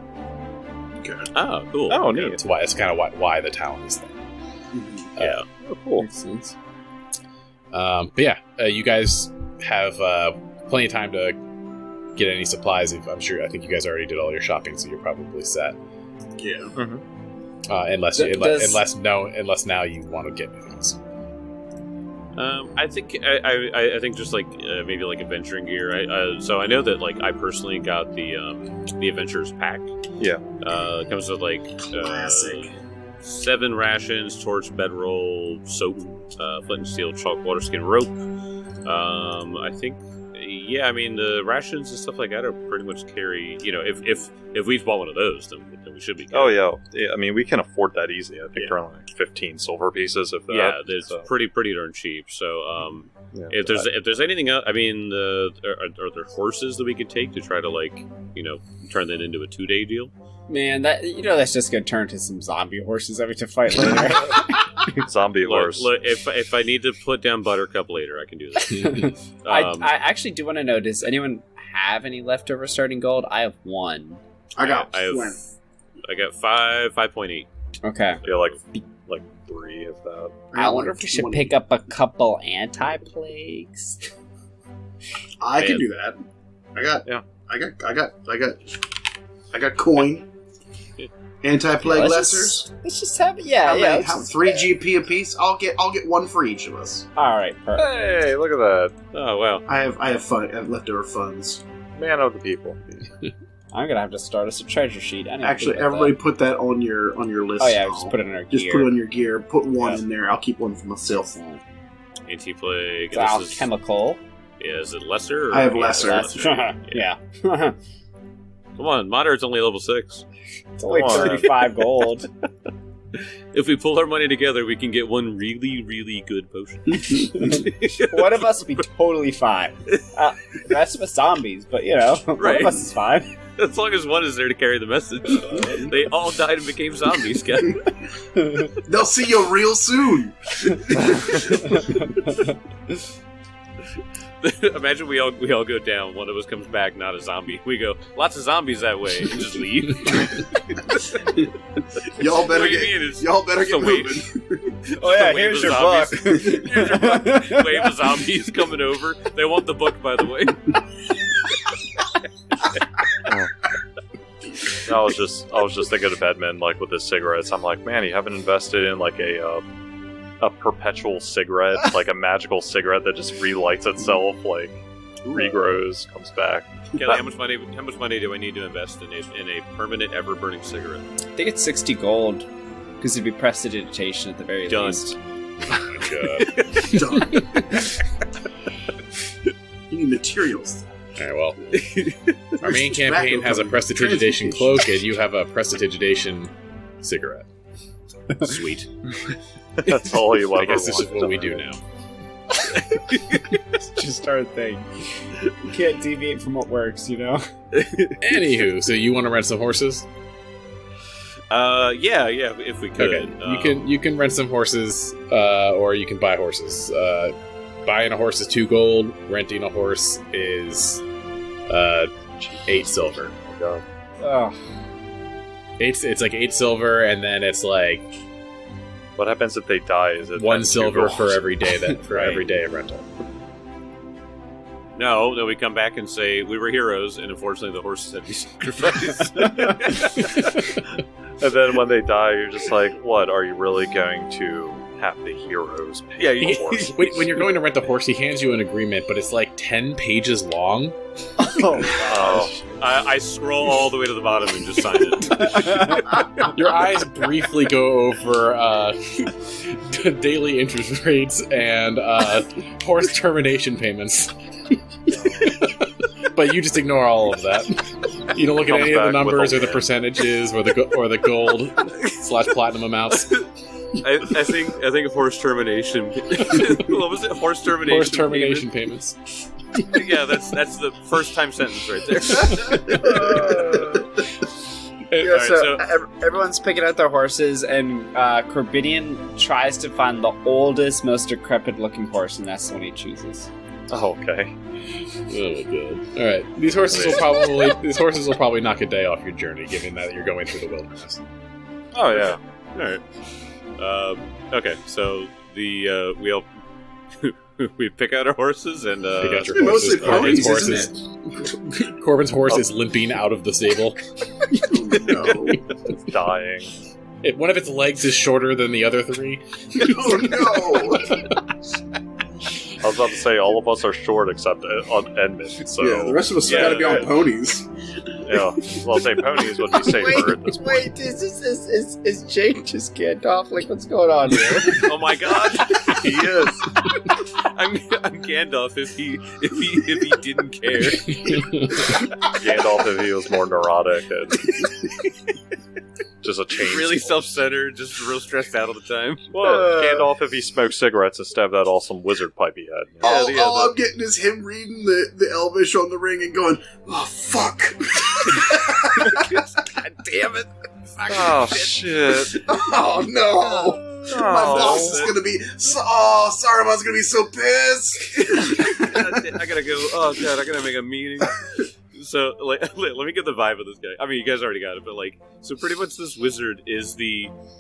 Oh, cool. oh, Yeah. neat. It's why it's kind of why, why the town is there. Yeah. Oh, cool. Makes sense. Um, but yeah, uh, you guys have uh, plenty of time to get any supplies. If I'm sure, I think you guys already did all your shopping, so you're probably set. Yeah. Uh, unless, Th- unless, does- unless no, unless now you want to get things. Um, I think I, I, I think just like uh, maybe like adventuring gear. I, uh, so I know that like I personally got the um, the adventurers pack. Yeah. Uh, it comes with like uh, Classic. seven rations, torch, bedroll, soap, uh, flint and steel, chalk, water skin, rope. Um, I think. Yeah, I mean the rations and stuff like that are pretty much carry. You know, if if if we've bought one of those, then, then we should be. Good. Oh yeah. yeah, I mean we can afford that easy. I think Yeah. they're only like fifteen silver pieces. If that. Yeah, it's so, pretty pretty darn cheap. So, um, yeah, if there's I- if there's anything else, I mean, uh, are, are there horses that we could take to try to like, you know, turn that into a two day deal? Man, that you know that's just gonna turn to some zombie horses that we have to fight later. zombie Look, horse. look, if if I need to put down Buttercup later, I can do that. I, Um, I actually do want to know: does anyone have any leftover starting gold? I have one. I got I have, plenty. I got five five point eight. Okay. yeah, like like three of that. I got wonder like if we should twenty. pick up a couple anti-plagues. I can Man. do that. I got. Yeah. I got. I got. I got. I got coin. Anti-plague Yeah, let's lessers. just- Let's just have yeah, How yeah. many- let's how- just- three G P apiece. I'll get. I'll get one for each of us. All right, perfect. Hey, look at that. Oh wow. I have. I have fun. I have leftover funds. Man of the people. I'm gonna have to start us a treasure sheet. I didn't Actually, think about everybody that. put that on your on your list. Oh yeah, now. just put it in our Just gear. put it on your gear. Put one Yeah. in there. I'll keep one for myself. Anti-plague. It's and this is- alchemical. Yeah, is it lesser? Or I have yeah, lesser. lesser. yeah. Come on, moderate's only level six. It's only Come on. thirty-five gold. If we pull our money together, we can get one really, really good potion. One of us would be totally fine. Uh, the rest of us zombies, but you know, one Right. of us is fine. As long as one is there to carry the message. They all died and became zombies, guys. They'll see you real soon. Imagine we all we all go down. One of us comes back, not a zombie. We go, lots of zombies that way, and just leave. Y'all better What do you get. mean? It's- Y'all better it's get a wave. moving. Oh yeah, Wave here's of your book. zombies. Here's your book. Wave of zombies coming over. They want the book, by the way. I was just, I was just thinking of Edmund, like with his cigarettes. I'm like, man, you haven't invested in like a, uh, a perpetual cigarette, like a magical cigarette that just relights itself, like regrows, comes back. Kelly, how much money? How much money do I need to invest in a in a permanent, ever burning cigarette? I think it's sixty gold because it'd be prestidigitation at the very Done. least. Oh, Done. You need materials. Alright, well, our main Where's campaign tobacco has a coming? prestidigitation Transmutation. cloak, and you have a prestidigitation cigarette. Sweet. that's all you ever I guess this is wanted. what we do now. It's just our thing. You can't deviate from what works, you know. Anywho, so you want to rent some horses? Uh, yeah, yeah. If we could, Okay, Um, you can you can rent some horses, uh, or you can buy horses. Uh, buying a horse is two gold. Renting a horse is uh, eight silver. Oh, God. Oh, Eight, it's like eight silver, and then it's like What happens if they die? Is it one then two silver gold? for every day that for Right. every day of rental. No, then we come back and say we were heroes, and unfortunately the horses had to be sacrificed. And then when they die, you're just like, what? Are you really going to have the heroes pay Yeah, for you- the horse? when, when you're going to rent a horse, he hands you an agreement, but it's like ten pages long. Oh, I, I scroll all the way to the bottom and just sign it. Your eyes briefly go over uh, daily interest rates and uh, horse termination payments. But you just ignore all of that. You don't look at Comes any of the back with numbers a or the win. percentages or the go- or the gold slash platinum amounts. I, I think I think horse termination. What was it? Horse termination. Horse termination payments. payment? Yeah, that's that's the first time sentence right there. Yeah, Alright, so, so- ev- everyone's picking out their horses, and uh, Corbinian tries to find the oldest, most decrepit-looking horse, and that's the one he chooses. oh, okay. Oh god! All right, these horses will probably these horses will probably knock a day off your journey, given that you're going through the wilderness. Oh, yeah. All right. Um, okay, so the uh, we all we pick out our horses and uh, Pick out your They're mostly horses. ponies, Corbin's isn't horse is Corbin's horse is limping out of the stable. Oh, no. It's dying. It, one of its legs is shorter than the other three. Oh no! I was about to say, all of us are short except uh, on Edmund, so... Yeah, the rest of us Yeah. gotta be on ponies. Yeah, well, say ponies would be safer at this point. wait, is, is, is, is, is Jake just Gandalf? Like, what's going on here? oh my god, He is. I'm I'm Gandalf if he if he if he didn't care. Gandalf if he was more neurotic and just a change. Really self-centered, just real stressed out all the time. Well, Gandalf if he smoked cigarettes instead of that awesome wizard pipe he had. all yeah, all the- I'm getting is him reading the, the Elvish on the ring and going, oh, fuck. God damn it! Oh, shit. Oh, no. My boss is Oh. gonna be, so, oh, Saruman's gonna be so pissed. God damn- I gotta go. Oh god, I gotta make a meeting. So like, let, let me get the vibe of this guy. I mean, you guys already got it, but like, so pretty much this wizard is the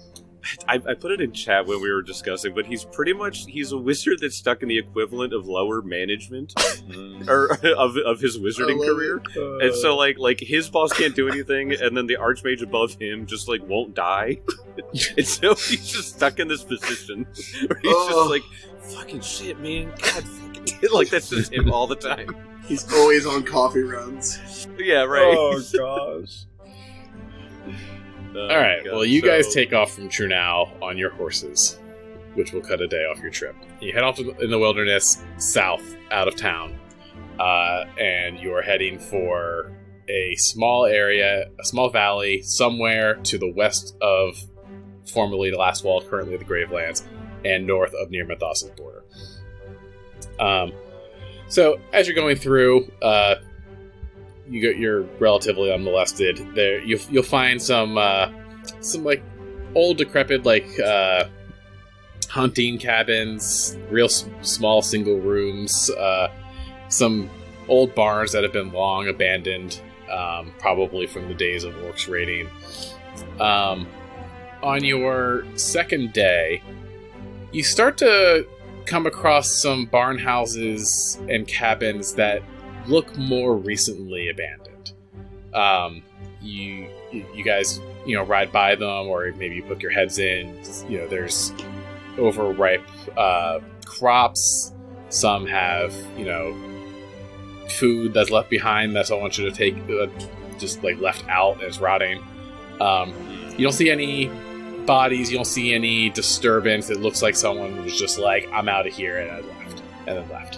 I, I put it in chat when we were discussing, but he's pretty much he's a wizard that's stuck in the equivalent of lower management, or of of his wizarding career. Uh, And so, like, like his boss can't do anything, and then the archmage above him just like won't die, and so he's just stuck in this position where he's Oh. just like, "Fucking shit, man! God, fucking like that's just him all the time." He's always on coffee runs. Yeah, right. Oh gosh. Oh, All right. God. Well, you So- guys take off from Trunau on your horses, which will cut a day off your trip. You head off to the- in the wilderness, south, out of town, uh, and you are heading for a small area, a small valley, somewhere to the west of formerly the Last Wall, currently the Gravelands, and north of near Mathas's border. Um, so as you're going through, uh, you get you're relatively unmolested. There, you'll you'll find some uh, some like old decrepit like uh, hunting cabins, real s- small single rooms, uh, some old barns that have been long abandoned, um, probably from the days of orcs raiding. Um, on your second day, you start to come across some barn houses and cabins that look more recently abandoned. Um, you you guys you know ride by them, or maybe you poke your heads in. You know, there's overripe uh, crops. Some have you know food that's left behind that someone should have taken, uh, just like left out as rotting. Um, you don't see any bodies. You don't see any disturbance. It looks like someone was just like, "I'm out of here," and I left, and then left.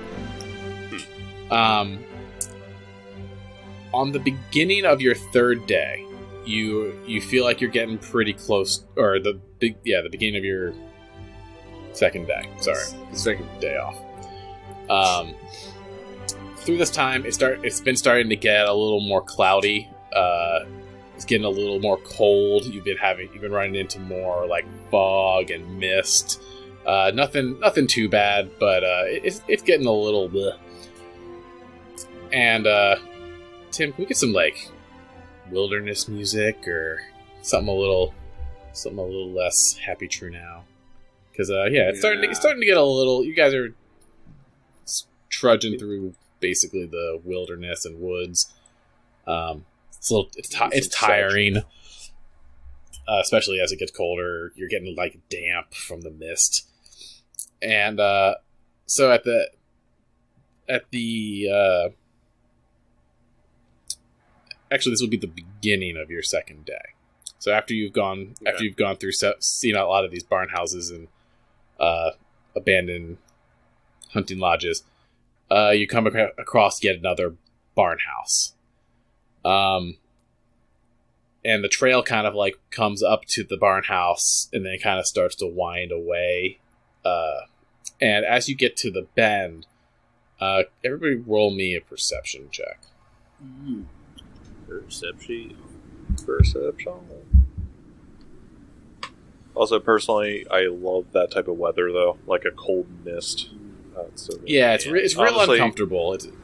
Um, on the beginning of your third day, you you feel like you're getting pretty close, or the big yeah the beginning of your second day. Sorry, second day off. Um, through this time, it start it's been starting to get a little more cloudy. Uh, it's getting a little more cold. You've been having you've been running into more like fog and mist. Uh, nothing nothing too bad, but uh, it, it's it's getting a little bleh. And, uh, Tim, can we get some, like, wilderness music or something a little, something a little less happy true now? Because, uh, yeah, it's starting to, it's starting to get a little, you guys are trudging through basically the wilderness and woods. Um, it's a little, it's, ti- it's tiring, uh, especially as it gets colder. You're getting, like, damp from the mist. And, uh, so at the, at the, uh, Actually, this will be the beginning of your second day. So after you've gone, Okay. after you've gone through, se- seen a lot of these barn houses and uh, abandoned hunting lodges, uh, you come ac- across yet another barn house. Um, and the trail kind of like comes up to the barn house and then kind of starts to wind away. Uh, and as you get to the bend, uh, everybody roll me a perception check. Mm. Perception. Perception. Also, personally, I love that type of weather, though. Like a cold mist. Uh, it's so good. Yeah, it's re- it's real Honestly- uncomfortable. It's,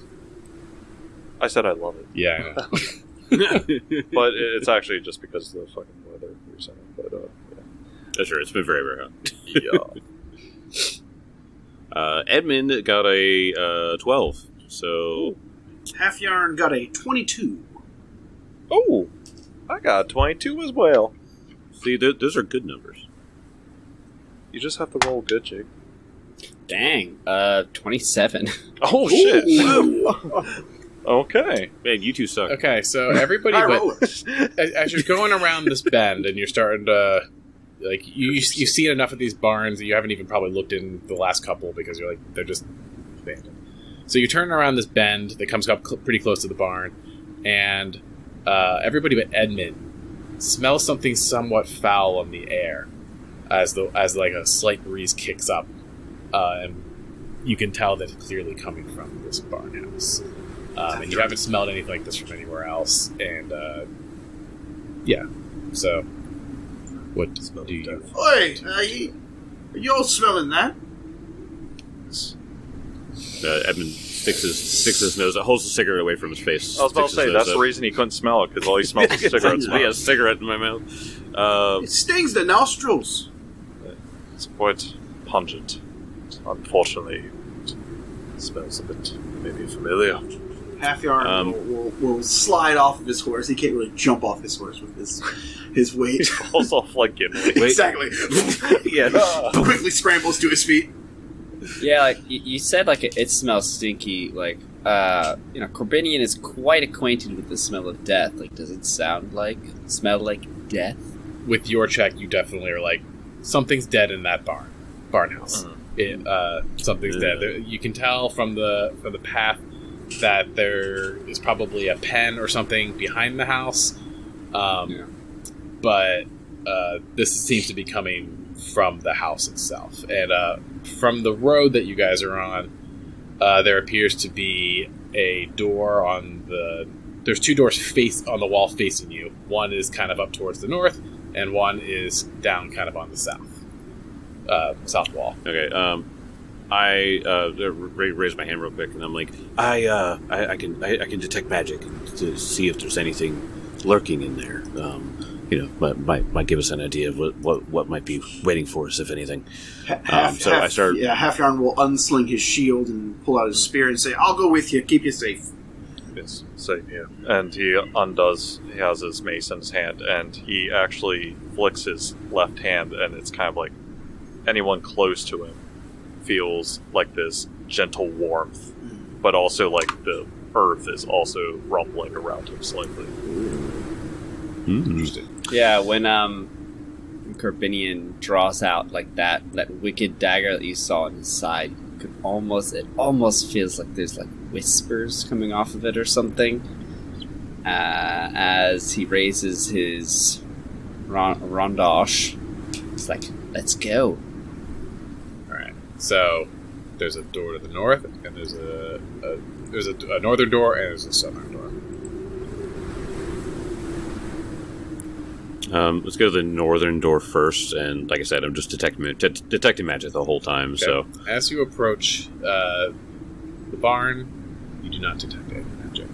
I said I love it. yeah, I know. But it- it's actually just because of the fucking weather you're saying. But, uh, That's right. It's been very, very hot. yeah. Uh, Edmund got a uh, twelve. So Half Yarn got a twenty-two. Oh, I got twenty-two as well. see, th- those are good numbers. You just have to roll good, Jake. Dang. Uh, twenty-seven. Oh, shit. Okay. Man, you two suck. Okay, so everybody, High went, rollers. as, as you're going around this bend and you're starting to, like, you you've seen enough of these barns that you haven't even probably looked in the last couple because you're like, they're just abandoned. So you turn around this bend that comes up cl- pretty close to the barn, and uh, everybody but Edmund smells something somewhat foul on the air as the as like a slight breeze kicks up, uh, and you can tell that it's clearly coming from this barn house. Um, and you haven't smelled anything like this from anywhere else, and uh, yeah. So, what do you? Oi, uh, you, are you all smelling that? uh, Edmund sticks his sticks his nose, holds the cigarette away from his face. I was about to sticks his say nose that's the up. reason he couldn't smell it, because all he smelled was cigarette smoke. He has a cigarette in my mouth. Uh, It stings the nostrils. It's quite pungent. Unfortunately, it smells a bit maybe familiar. Half Yarn Um, will, will, will slide off of his horse. He can't really jump off his horse with his his weight. Falls off like Gimli. Exactly. yeah. Quickly scrambles to his feet. Yeah, like you, you said, like it, it smells stinky. Like, uh, you know, Corbinian is quite acquainted with the smell of death. Like, does it sound like, smell like death? With your check, you definitely are like, something's dead in that barn, barn house. Mhm. It, uh, something's Yeah. dead. There, you can tell from the from the path that there is probably a pen or something behind the house. Um, Yeah. But uh, this seems to be coming from the house itself, and uh, from the road that you guys are on, uh, there appears to be a door on the. There's two doors face on the wall facing you. One is kind of up towards the north, and one is down kind of on the south, uh, south wall. Okay. Um, I uh, ra- raise my hand real quick, and I'm like, I uh, I, I can I, I can detect magic to see if there's anything lurking in there. Um, you know, might, might might give us an idea of what, what, what might be waiting for us, if anything. Ha- half, so half, I start- Yeah, Half Yarn will unsling his shield and pull out his spear and say, "I'll go with you. Keep you safe." Yes, same here. And he undoes, he has his mace in his hand, and he actually flicks his left hand, and it's kind of like anyone close to him feels like this gentle warmth, but also like the earth is also rumbling around him slightly. Mm. Yeah, when um, Corbinian draws out like that, that wicked dagger that you saw on his side, you could almost it almost feels like there's like whispers coming off of it or something. Uh, as he raises his ron- rondosh, it's like, "Let's go." All right. So there's a door to the north, and there's a, a there's a, a northern door, and there's a southern door. Um, let's go to the northern door first, and like I said, I'm just detecting det- detecting magic the whole time. Okay. So As you approach uh, the barn, you do not detect any magic.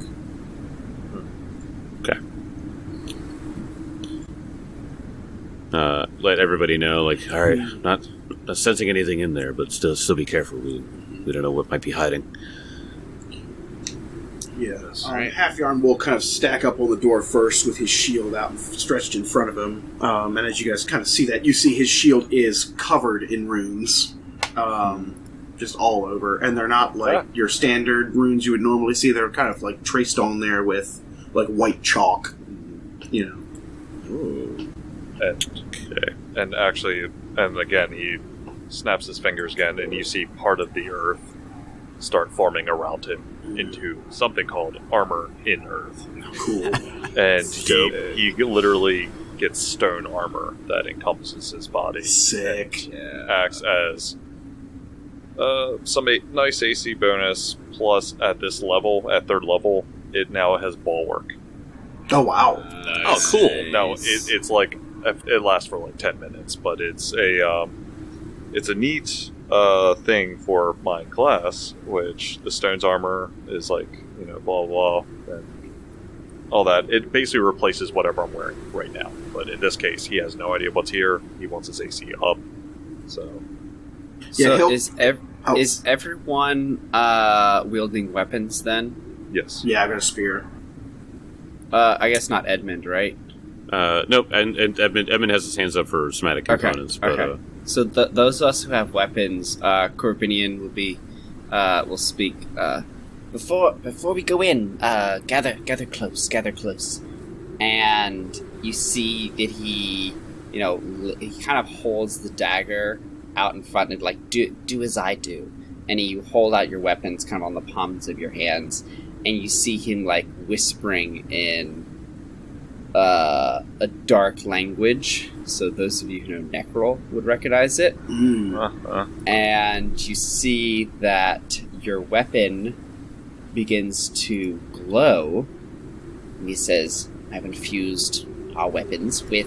uh, let everybody know, like, all right, not, not sensing anything in there, but still still be careful. We we don't know what might be hiding. Yes. All right. Half Yarn will kind of stack up on the door first with his shield out and stretched in front of him. Um, and as you guys kind of see that, you see his shield is covered in runes. Um, just all over. And they're not like Ah. your standard runes you would normally see. They're kind of like traced on there with like white chalk. You know. And, Okay. and actually, and again, he snaps his fingers again, and you see part of the earth start forming around him into something called armor in earth. Cool. And Dope. he, he literally gets stone armor that encompasses his body. Sick. Yeah. Acts as uh, some a- nice A C bonus, plus at this level, at third level, it now has bulwark. Oh, wow. Oh, cool. No, it, it's like it lasts for like ten minutes, but it's a um, it's a neat uh, thing for my class, which the stone's armor is like, you know, blah blah, blah and all that. It basically replaces whatever I'm wearing right now. But in this case, he has no idea what's here. He wants his A C up, so Yeah, So he'll- is ev- Oh. is everyone uh, wielding weapons then? yes. Yeah, I got a spear. Uh, I guess not Edmund, right? Uh, nope. And, and Edmund Edmund has his hands up for somatic Okay, components, but okay. uh, So th- those of us who have weapons, uh, Corbinian will be, uh, will speak. Uh, before before we go in, uh, gather gather close, gather close, and you see that he, you know, l- he kind of holds the dagger out in front and like do do as I do, and you hold out your weapons kind of on the palms of your hands, and you see him like whispering in uh, a dark language. So those of you who know Necrol would recognize it. Mm. Uh-huh. And you see that your weapon begins to glow. And he says, "I've infused our weapons with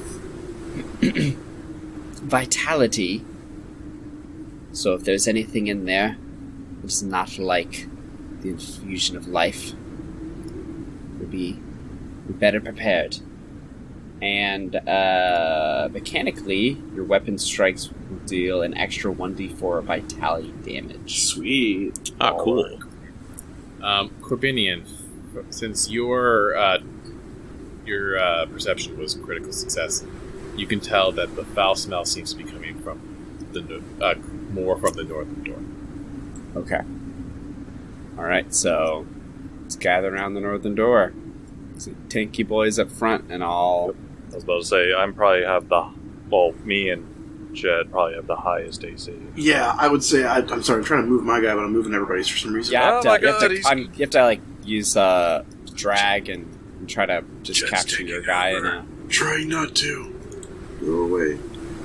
vitality. So if there's anything in there It's not like the infusion of life. We'll be, be better prepared. And uh, mechanically, your weapon strikes will deal an extra one d four vitality damage. Sweet. Ah, cool. Um, Corbinian, since your uh, your uh, perception was critical success, you can tell that the foul smell seems to be coming from the no- uh, more from the northern door. Okay. Alright, so let's gather around the northern door. So tanky boys up front, and I'll... I was about to say, I'm probably have the, well, me and Jed probably have the highest A C. Yeah, I would say, I, I'm sorry, I'm trying to move my guy, but I'm moving everybody's for some reason. Yeah, you have Oh to, my you have God, to, he's- I'm- you have to like, use uh, drag and, and try to just Jed's capture taking your guy in over. a... Try not to. Go away.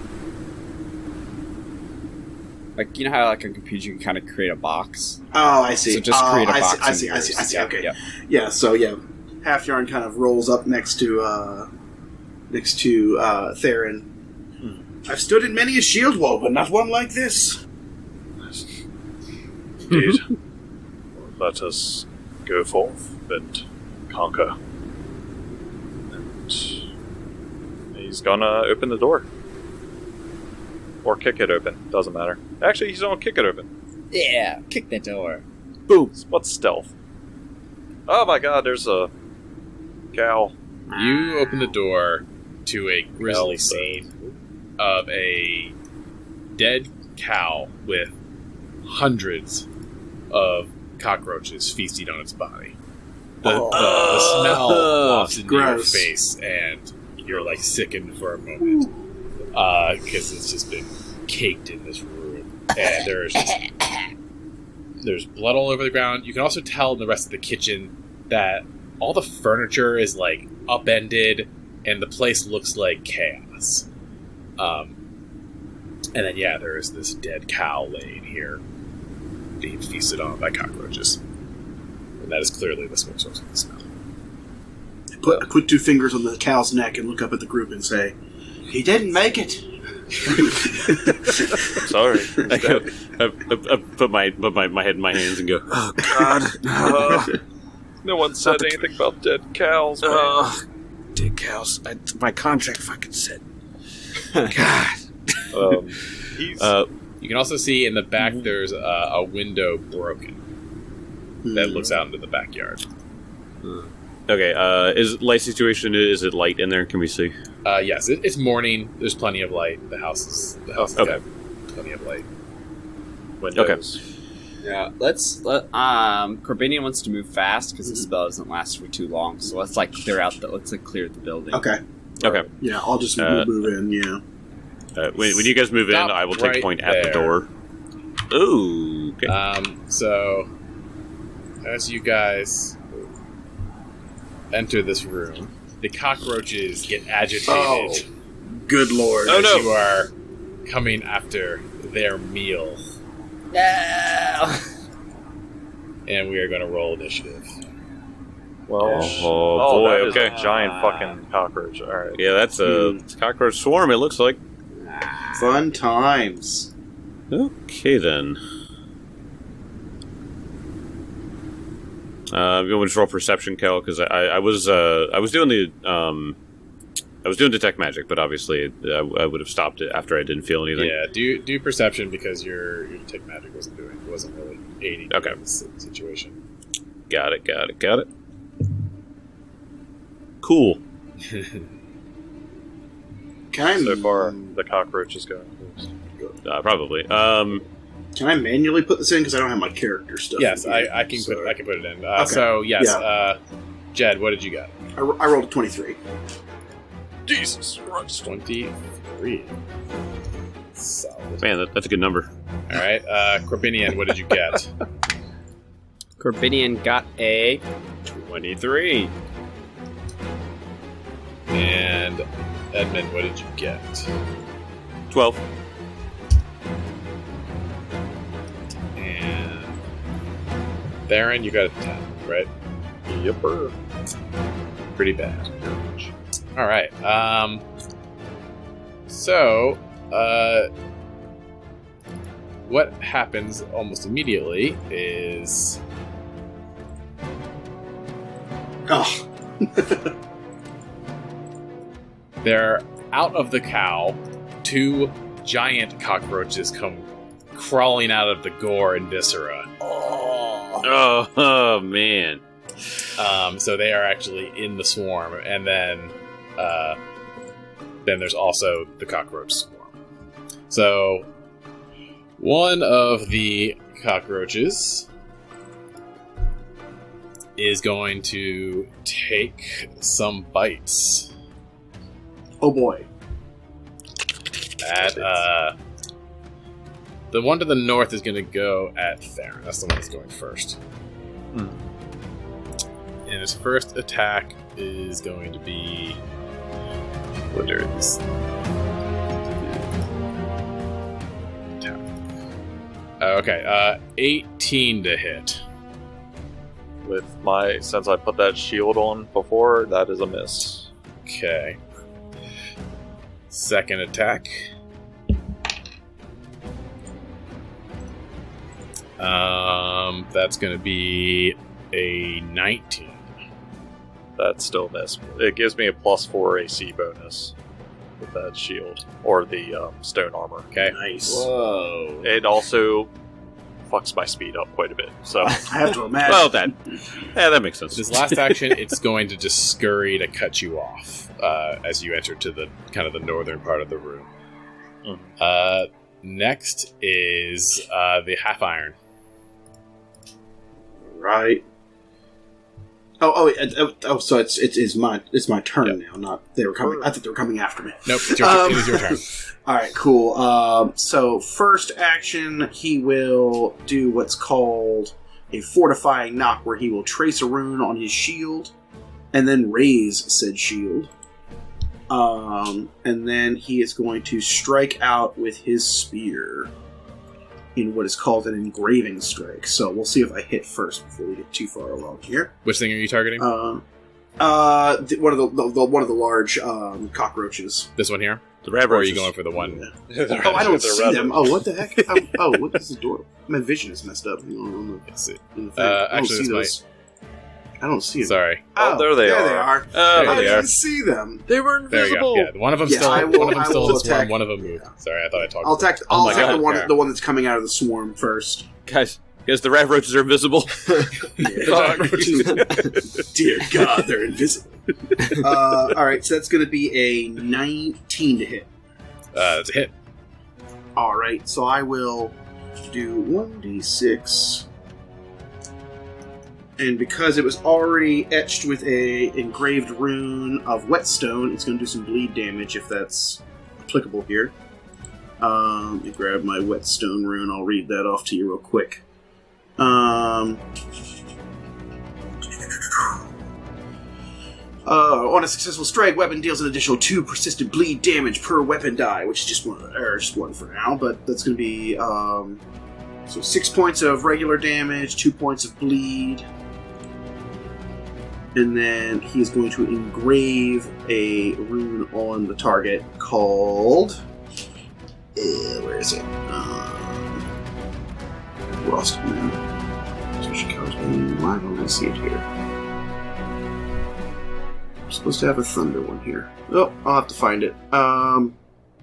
Like, you know how like on computer you can kind of create a box? Oh, I see. So just oh, create a I box. See, I in see, I yours. see, I see, Yeah, okay. yeah. Yeah, so yeah, Half Yarn kind of rolls up next to, uh, next to, uh, Theron. I've stood in many a shield wall, but not one like this. Indeed. Let us go forth and conquer. And he's gonna open the door. Or kick it open. Doesn't matter. Actually, he's gonna kick it open. Yeah, kick the door. Boom. What's stealth? Oh my god, there's a cow. You open the door to a grisly Cow. scene of a dead cow with hundreds of cockroaches feasting on its body. The, the, the smell wafts into your gross. face, and you're like sickened for a moment because it's just been caked in this room, and there's just, there's blood all over the ground. You can also tell in the rest of the kitchen that all the furniture is like upended, and the place looks like chaos. Um, and then yeah, there is this dead cow laying here, being feasted on by cockroaches, and that is clearly the smoke source of the smell. I put, I put two fingers on the cow's neck and look up at the group and say, he didn't make it. Sorry. I, I, I, I put my put my, my head in my hands and go, oh god, Uh, no one said anything about dead cows, man. oh, dead cows. I, my contract fucking said. God. Um, he's Uh, You can also see in the back there's a, a window broken that looks out into the backyard. okay. Uh, is light situation? Is it light in there? Can we see? Uh, yes, it, it's morning. There's plenty of light. The house is the house Okay. has got plenty of light. windows. Yeah, let's let um Corbinian wants to move fast because the spell doesn't last for too long. So let's like clear out the let's like clear the building. Okay. Okay. Yeah, I'll just Uh, move in, yeah. Uh, when, when you guys move Stop in, I will take right point at the there. door. Ooh. Okay. Um, so as you guys enter this room, the cockroaches get agitated Oh, good lord. Oh, as no. you are coming after their meal, No! and we are going to roll initiative. Well, Oh, boy, that is okay. a giant fucking cockroach. Alright. yeah, that's a it's a cockroach swarm. It looks like. Fun times. Okay then. Uh, I'm going to just roll perception, Cal, because I, I, I was uh, I was doing the um, I was doing detect magic, but obviously I, I would have stopped it after I didn't feel anything. Yeah, do do perception because your your detect magic wasn't doing wasn't really aiding you Okay. in this situation. Got it. Got it. Got it. Cool. Can I, So far, the cockroach is going. Uh, probably. Um, can I manually put this in because I don't have my character stuff? Yes, in I, here, I can so- put I can put it in. Uh, Okay. So yes, Yeah. uh, Jed, what did you got? I, ro- I rolled a twenty-three. Jesus Christ. Twenty-three. Solid. man, that, that's a good number. All right, uh, Corbinian, what did you get? Corbinian got a twenty-three. And Edmund, what did you get? Twelve. And Theron, you got a ten, right? Yipper. Pretty bad. All right. Um. So, uh, what happens almost immediately is Oh. they're out of the cow. Two giant cockroaches come crawling out of the gore and viscera. Oh, oh man. Um, so they are actually in the swarm, and then uh, then there's also the cockroach swarm. So one of the cockroaches is going to take some bites Oh boy. at uh, the one to the north is going to go at Theron. That's the one that's going first. Hmm. And his first attack is going to be. What are these? Attack. Uh, okay, uh, eighteen to hit. With my, since I put that shield on before, that is a miss. Okay. Second attack. Um, that's going to be a nineteen. That's still a miss. It gives me a plus four A C bonus with that shield or the um, stone armor. Okay. Nice. Whoa. It also fucks my speed up quite a bit. So I have to imagine. Well, that yeah, that makes sense. This last action, it's going to just scurry to cut you off uh, as you enter to the kind of the northern part of the room. Mhm. Uh, next is uh, the half iron. Right. Oh, oh, it, oh, oh, so it's it is my it's my turn now. Not they were coming. I thought they were coming after me. Nope, it's your, Um, it is your turn. All right, cool. Um, so first action, he will do what's called a fortifying knock, where he will trace a rune on his shield and then raise said shield. Um, and then he is going to strike out with his spear in what is called an engraving strike. So we'll see if I hit first before we get too far along here. Which thing are you targeting? Uh, uh, th- one of the, the, the one of the large um, cockroaches. this one here? The red Or are you roaches. going for the one? Oh, I don't see them. Oh, what the heck? Oh, oh, what is the door? My vision is messed up. Hang on, on the, Let's see. on the thing. Uh, I don't actually, see this those. I don't see them. Sorry. Oh, there they there are. They are. Oh, There I they didn't are. see them. They were There you go. invisible. Yeah, one of them Yeah, still. I will- one of them I still will in the swarm. attack- One of them moved. Sorry, I thought I talked. I'll about attack. I'll my attack God. the one, Okay. the one that's coming out of the swarm first. guys, guys, the red roaches are invisible. Dear God, they're invisible. uh, all right, so that's going to be a nineteen to hit. it. Uh, it's a hit. All right, so I will do one d six, and because it was already etched with a engraved rune of whetstone, it's going to do some bleed damage if that's applicable here. Um, let me grab my whetstone rune. I'll read that off to you real quick. Um, uh, on a successful strike, weapon deals an additional two persistent bleed damage per weapon die, which is just one, or just one for now. But that's going to be um, so six points of regular damage, two points of bleed, and then he is going to engrave a rune on the target called. Uh, where is it? Um, lost it now. So she comes in. Why don't I see it here? I'm supposed to have a thunder one here. Oh, I'll have to find it. Um,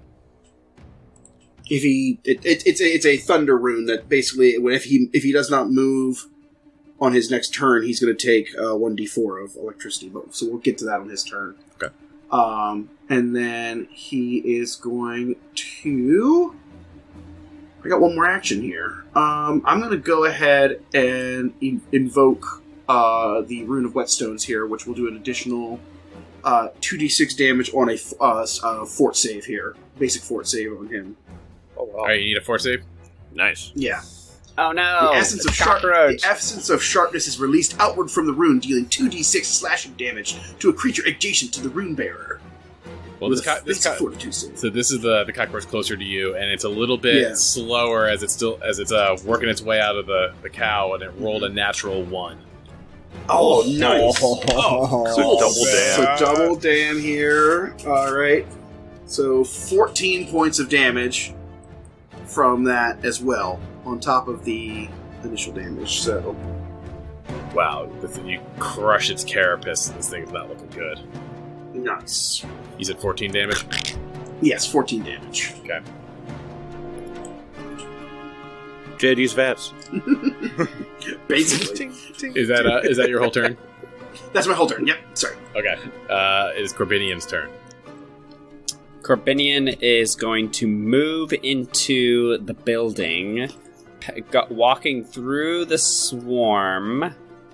if he, it, it, it's a it's a thunder rune that basically, if he if he does not move on his next turn, he's going to take uh, one d four of electricity. But so we'll get to that on his turn. Okay. Um, and then he is going to. I got one more action here. Um, I'm going to go ahead and in- invoke uh, the Rune of Whetstones here, which will do an additional uh, two d six damage on a f- uh, s- uh, fort save here. Basic fort save on him. Oh, wow. All right, you need a force save. Nice. Yeah. Oh no! The essence of It's a sharp- cockroach. the essence of sharpness is released outward from the rune, dealing two d six slashing damage to a creature adjacent to the rune bearer. Well, this, co- this basic co- fortitude save. so this is the the cockroach closer to you, and it's a little bit Yeah. slower as it's still as it's uh, working its way out of the, the cow, and it rolled a natural one. Oh, nice. Oh, So double So damn. double damn here. All right. So fourteen points of damage from that as well, on top of the initial damage. So, Wow, this- you crush its carapace, and this thing's not looking good. nice. You said fourteen damage? Yes, fourteen damage. Okay. Jed, use V A Ts. Basically. Is that uh, is that your whole turn? That's my whole turn. Yep, sorry. Okay. Uh, it is Corbinian's turn. Corbinian is going to move into the building, p- go- walking through the swarm,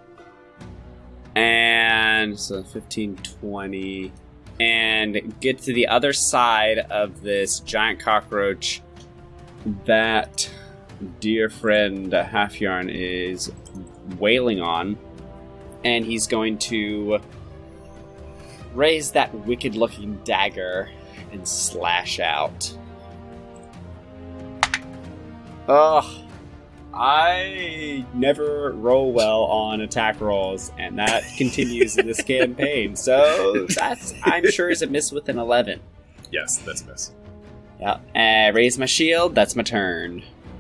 and so fifteen, twenty, and get to the other side of this giant cockroach that dear friend Half Yarn is wailing on, and he's going to raise that wicked-looking dagger and slash out. Ugh. I never roll well on attack rolls, and that continues in this campaign. So that's, I'm sure, is a miss with an eleven. Yes, that's a miss. Yeah. Uh, raise my shield. That's my turn.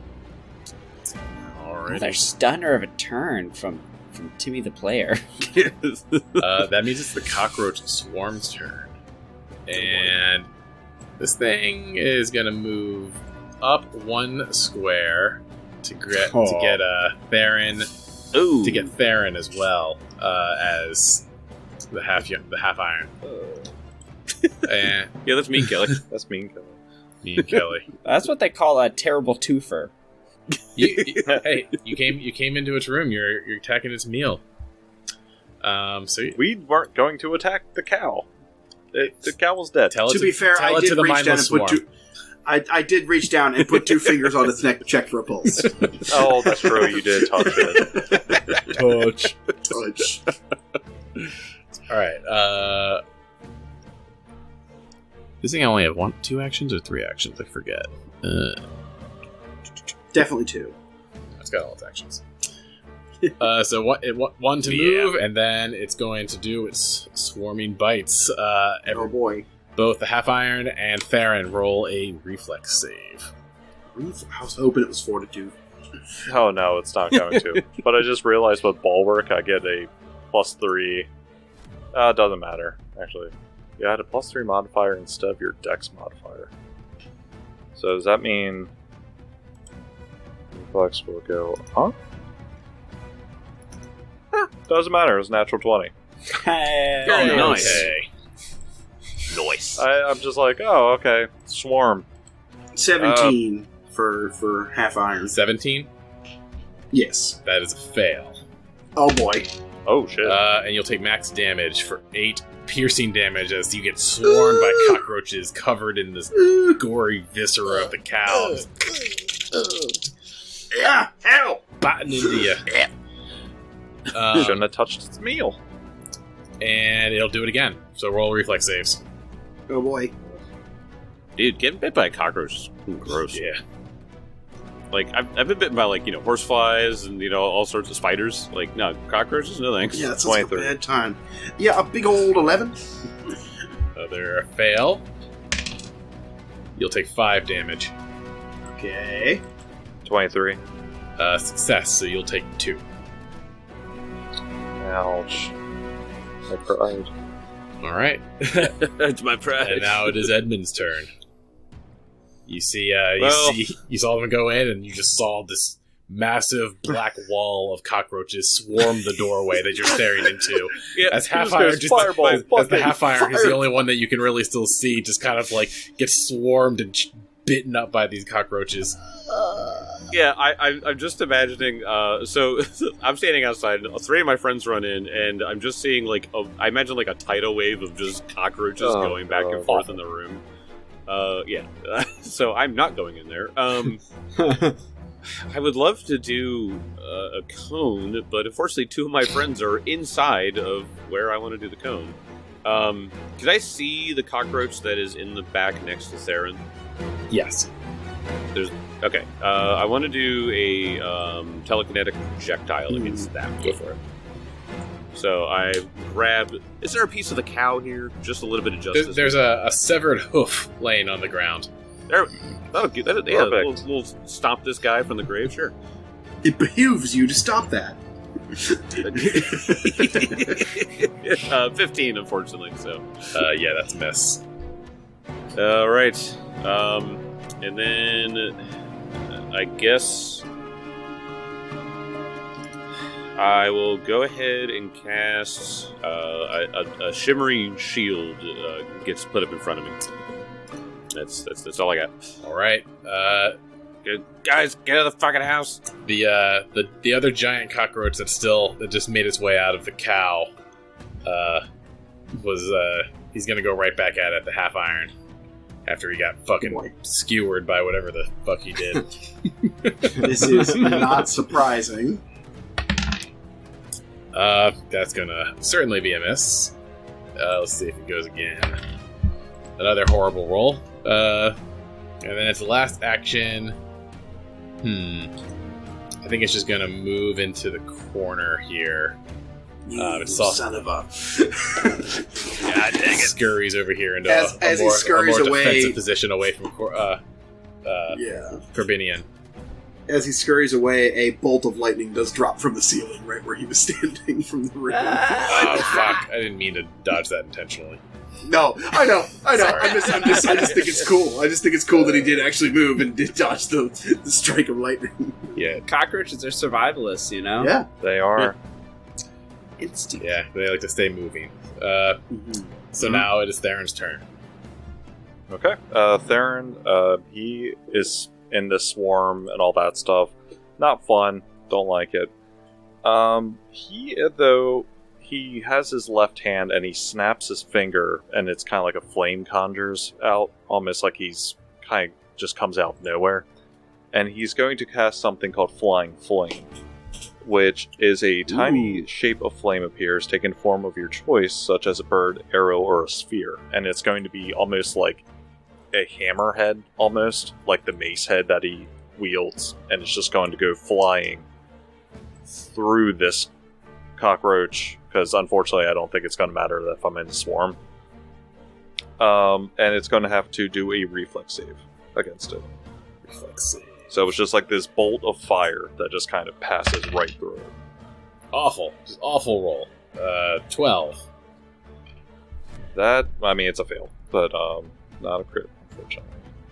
Another Alright. stunner of a turn from from Timmy the player. Uh, that means it's the cockroach swarm's turn. And this thing is going to move up one square to get, to Oh. get uh, Theron, Ooh. to get Theron as well uh, as the half the half iron. And Yeah, that's me, Kelly. That's mean, Kelly. me and Kelly. That's what they call a terrible twofer. You, you- hey, you came you came into its room. You're you're attacking its meal. Um, so you, We weren't going to attack the cow. It, the cow was dead. tell it To be fair, tell I it to did the reach down and mindless put swarm. two. I, I did reach down and put two fingers on its neck to check for a pulse. Oh, that's true. You did touch it. Touch. Touch. All right. Uh, this thing only have one, two actions or three actions. I forget. Uh, Definitely two. it's got all its actions. uh, so what? It wa- one to Yeah. move, and then it's going to do its swarming bites. Uh, every, Oh boy. both the half iron and Theron roll a reflex save. I was hoping it was fortitude. Oh no, it's not going to. But I just realized with Bulwark, I get a plus three. Uh, it doesn't matter, actually. You had a plus three modifier instead of your Dex modifier. So does that mean reflex will go up? Eh, doesn't matter. It was natural twenty. Hey. Very Oh, nice. Okay. Nice. I, I'm just like, oh, okay, swarm. Seventeen for for half iron. Seventeen. Yes. That is a fail. Oh boy. Oh shit. Uh, and you'll take max damage for eight piercing damage as you get swarmed by cockroaches covered in this gory viscera of the cow, just Yeah. Hell. biting into you. Uh, Shouldn't have touched its meal. and it'll do it again. So roll reflex saves. Oh boy. Dude, getting bit by a cockroach is gross. Yeah. Like, I've, I've been bitten by, like, you know, horseflies and, you know, all sorts of spiders. Like, no, cockroaches, no thanks. Yeah, that sounds like a twenty-three. bad time. Yeah, a big old eleven. Another fail. You'll take five damage. Okay. twenty-three. Uh, success, so you'll take two. Ouch. My pride. All right. That's my pride. And now it is Edmund's turn. You see, uh, you Well- see, you saw them go in, and you just saw this massive black wall of cockroaches swarm the doorway that you're staring into. Yeah, As half just iron, goes just fireball, as, as the fucking half iron is the fire- only one that you can really still see, just kind of like gets swarmed and ch- bitten up by these cockroaches. Yeah, I, I, I'm just imagining. Uh, so I'm standing outside. And three of my friends run in, and I'm just seeing like a, I imagine like a tidal wave of just cockroaches Oh, going back and God. forth in the room. Uh, yeah. So I'm not going in there. Um, I would love to do uh, a cone, but unfortunately, two of my friends are inside of where I want to do the cone. Um, can I see the cockroach that is in the back next to Theron? Yes. Okay, uh, I want to do a um, telekinetic projectile against that. Go for it. So I grab. Is there a piece of the cow here? Just a little bit of There- justice. There's a, a severed hoof laying on the ground. There, that'll, get- that'll, yeah, we'll, Perfect. we'll stomp this guy from the grave, sure. It behooves you to stop that. uh, fifteen, unfortunately, so. Uh, yeah, that's a miss. All right. Um, and then uh, I guess I will go ahead and cast uh, a, a, a shimmering shield uh, gets put up in front of me. That's that's that's all I got. All right. Uh, Good. Guys, get out of the fucking house. the uh, the the other giant cockroach that still that just made its way out of the cow uh, was uh, he's gonna go right back at it, the half iron, after he got fucking Boy. skewered by whatever the fuck he did. This is not surprising. uh, that's gonna certainly be a miss. Uh, let's see if it goes again. Another horrible roll. Uh, and then it's the last action. Hmm. I think it's just gonna move into the corner here. You Uh, it's all- son of a. God dang it! Scurries over here into As- a, a as he more, scurries a more away- defensive position away from Cor- uh, uh, Yeah. Corbinian. As he scurries away, a bolt of lightning does drop from the ceiling right where he was standing from the room. Oh fuck! I didn't mean to dodge that intentionally. No, I know, I know. Sorry. I'm just, I'm just, I just think it's cool. I just think it's cool that he did actually move and did dodge the, the strike of lightning. Yeah, Cockroaches are survivalists, you know? Yeah. They are. Instinct. yeah. They like to stay moving. Uh, so Mhm. now it is Theron's turn. Okay. Uh, Theron, uh, he is in the swarm and all that stuff. Not fun. Don't like it. Um, he, though, he has his left hand and he snaps his finger and it's kind of like a flame conjures out, almost like he's kind of just comes out of nowhere. And he's going to cast something called Flying Flame, which is a tiny Ooh. shape of flame appears, taking form of your choice, such as a bird, arrow, or a sphere. And it's going to be almost like a hammerhead, almost like the mace head that he wields, and it's just going to go flying through this cockroach, because unfortunately I don't think it's going to matter if I'm in the swarm. Um, and it's going to have to do a reflex save against it. Reflex save. So it's just like this bolt of fire that just kind of passes right through it. Awful, just awful roll. Uh, twelve. That, I mean, it's a fail, but um, not a crit, unfortunately.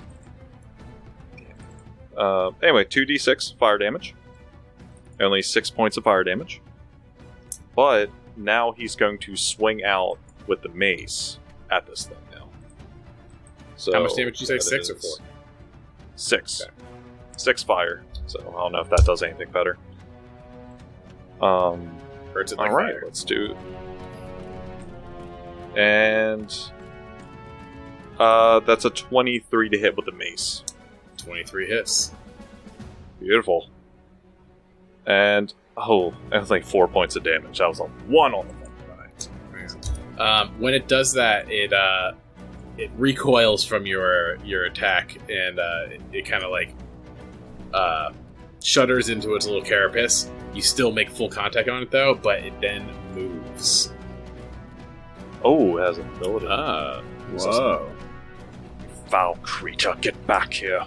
Uh, anyway, two d six fire damage. Only six points of fire damage. But now he's going to swing out with the mace at this thing now. So How much damage did you say? that Six or is four? Six. Okay. Six fire. So I don't know if that does anything better. Um, Hurts it like all right, fire. let's do. And uh, that's a twenty-three to hit with the mace. Twenty-three hits. Beautiful. And oh, that was like four points of damage. That was a one on the fucking die. Um, when it does that, it uh, it recoils from your your attack, and uh, it, it kind of like uh, shudders into its little carapace. You still make full contact on it though, but it then moves. Oh, it has an ability. Ah, Whoa. Foul creature, get back here.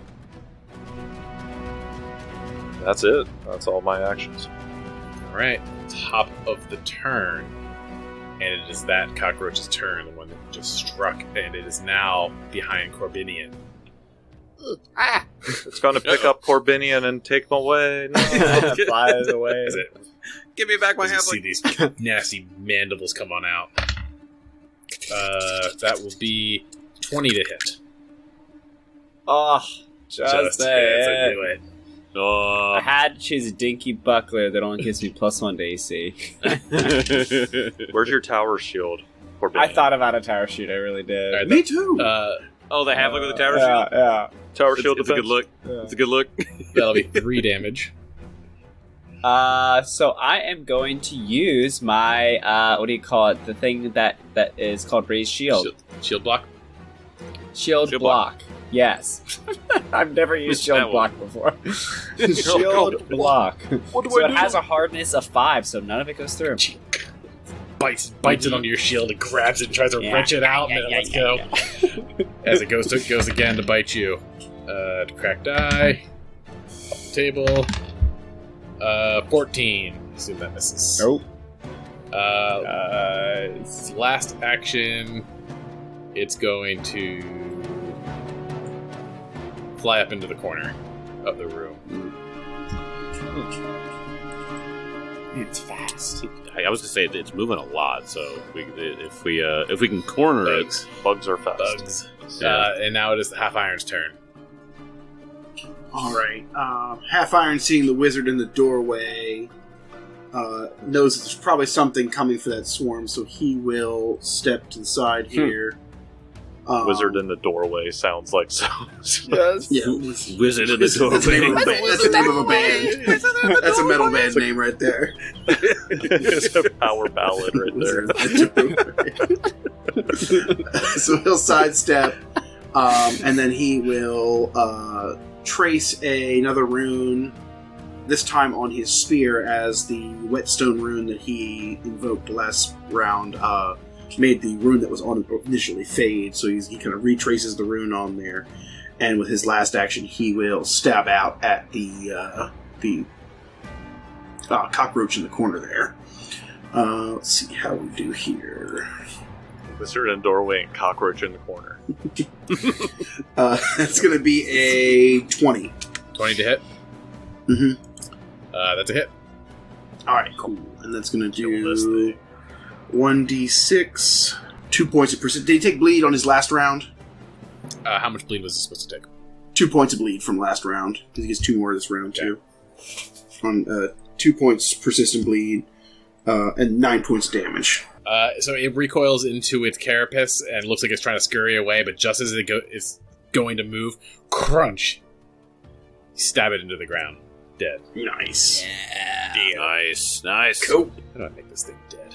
That's it. That's all my actions. all right. Top of the turn, and it is that cockroach's turn, the one that just struck, and it is now behind Corbinian. Ah! It's going to pick up Corbinian and take him away. No. Flies away. Is it? Give me back my As you half. see these nasty mandibles come on out. Uh, that will be twenty to hit. Oh, just, Just it. hits, I knew it. Oh. I had to choose a dinky buckler that only gives me plus one to A C. Where's your tower shield, Corbinian? I thought about a tower shoot, I really did. All right, Me too. Uh, oh, the halfling with the tower yeah, shield. yeah. Tower It's, shield it's a defense. good look. yeah. It's a good look. that'll be three damage. Uh, so I am going to use my uh, what do you call it? The thing that that is called raised shield. Shield, shield block. Shield, Shield block. Yes. I've never used That shield one. block before. shield block. What do So I it do? has a hardness of five, so none of it goes through. bites bites it onto your shield and grabs it and tries to Yeah. wrench it out. Yeah, and yeah, let's yeah, go. As it goes to, goes again to bite you. Uh, crack die. Off the table. Uh, fourteen. Assume that misses. Nope. Uh, Uh, its last action, it's going to fly up into the corner of the room. it's fast. I I was gonna say it's moving a lot, so if we if we uh, if we can corner Bugs. it, Bugs are fast. Bugs. Yeah. Uh, and now it is Half Iron's turn. All right. Um, Half Iron, seeing the wizard in the doorway, uh, knows that there's probably something coming for that swarm, so he will step to the side here. Um, Wizard in the doorway sounds like so. Yes. Yeah, wizard in the That's the name of a doorway. band. That's the name of a band. That's a metal band name right there. It's a power ballad right there. So he'll sidestep, um, and then he will uh, trace a, another rune, this time on his spear, as the whetstone rune that he invoked last round uh, made the rune that was on it initially fade. So he's, he kind of retraces the rune on there, and with his last action, he will stab out at the uh, the uh, cockroach in the corner there. Uh, let's see how we do here. Wizard in the doorway and cockroach in the corner. Uh, that's going to be a twenty. twenty to hit. Mm-hmm. Uh, that's a hit. All right, cool. And that's going to Kill this do thing. one d six, two points of percent. Did he take bleed on his last round? Uh, how much bleed was it supposed to take? Two points of bleed from last round, because he gets two more this round, too. On uh, two points persistent bleed, uh, and nine points of damage. Uh, so it recoils into its carapace and looks like it's trying to scurry away, but just as it go- is going to move, crunch! Stab it into the ground. Dead. Nice. Nice, nice. Cool. How do I make this thing dead?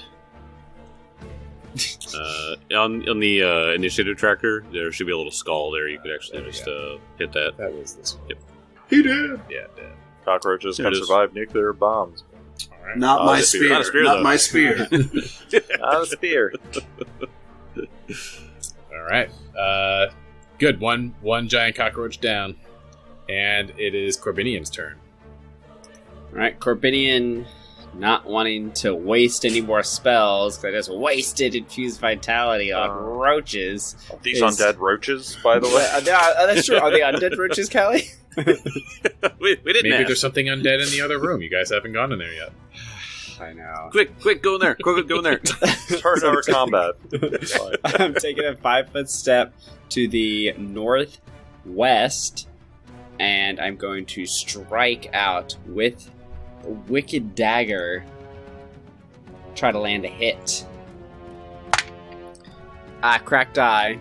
Uh, on on the uh, initiative tracker, there should be a little skull there. You could actually There we just uh, hit that. That was this one. He did. Yeah, dead. Cockroaches There can it is. survive nuclear bombs. Alright. Not Oh, my the spear. spear. Not a spear, Not though. my spear. Not a spear. Alright. Uh, good. One one giant cockroach down. And it is Corbinian's turn. Alright, Corbinian, not wanting to waste any more spells, because I just wasted Infused Vitality on Uh, roaches. These Is- undead roaches, by the way. Uh, they are- uh, that's true. Are they undead roaches, Kelly? we, we didn't Maybe ask. there's something undead in the other room. You guys haven't gone in there yet. I know. Quick, quick, go in there. Quick, go in there. Turn our combat. It's fine. I'm taking a five foot step to the northwest, and I'm going to strike out with a Wicked Dagger. Try to land a hit. Ah, cracked eye.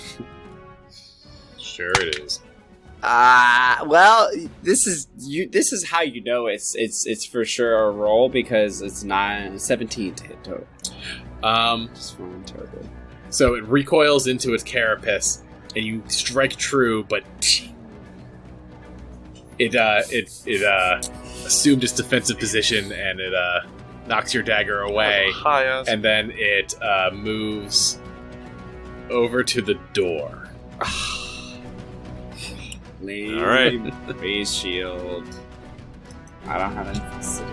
Sure it is. Ah, well, this is you. This is how you know it's it's it's for sure a roll, because it's nine, seventeen to hit total. Um, Just fine, terrible. so it recoils into its carapace, and you strike true, but it uh, it it uh, assumed its defensive position, and it uh, knocks your dagger away, Hi, ass. and then it uh, moves over to the door. Lame. All right. Raise shield. I don't have anything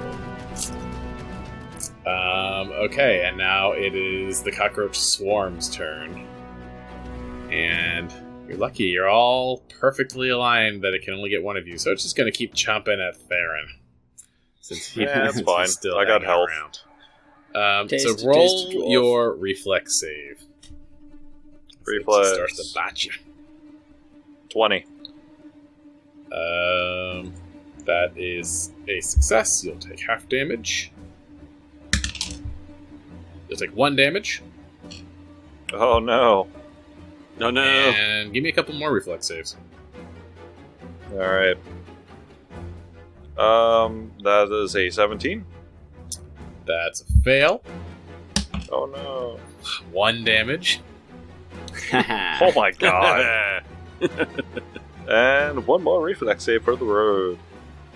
to do. Um, okay, and now it is the cockroach swarm's turn. And you're lucky, you're all perfectly aligned that it can only get one of you, so it's just going to keep chomping at Theron. Since he, Yeah, that's he's fine. still I got hanging health. around. Um, Taste so it, roll taste it, dwarf. your reflex save. Reflex. It starts to bite you. twenty. Um, that is a success. You'll take half damage. You'll take one damage. Oh no. No, no. And give me a couple more reflex saves. Alright. Um, that is a seventeen. That's a fail. Oh no. One damage. Oh my god. And one more reflex save for the road.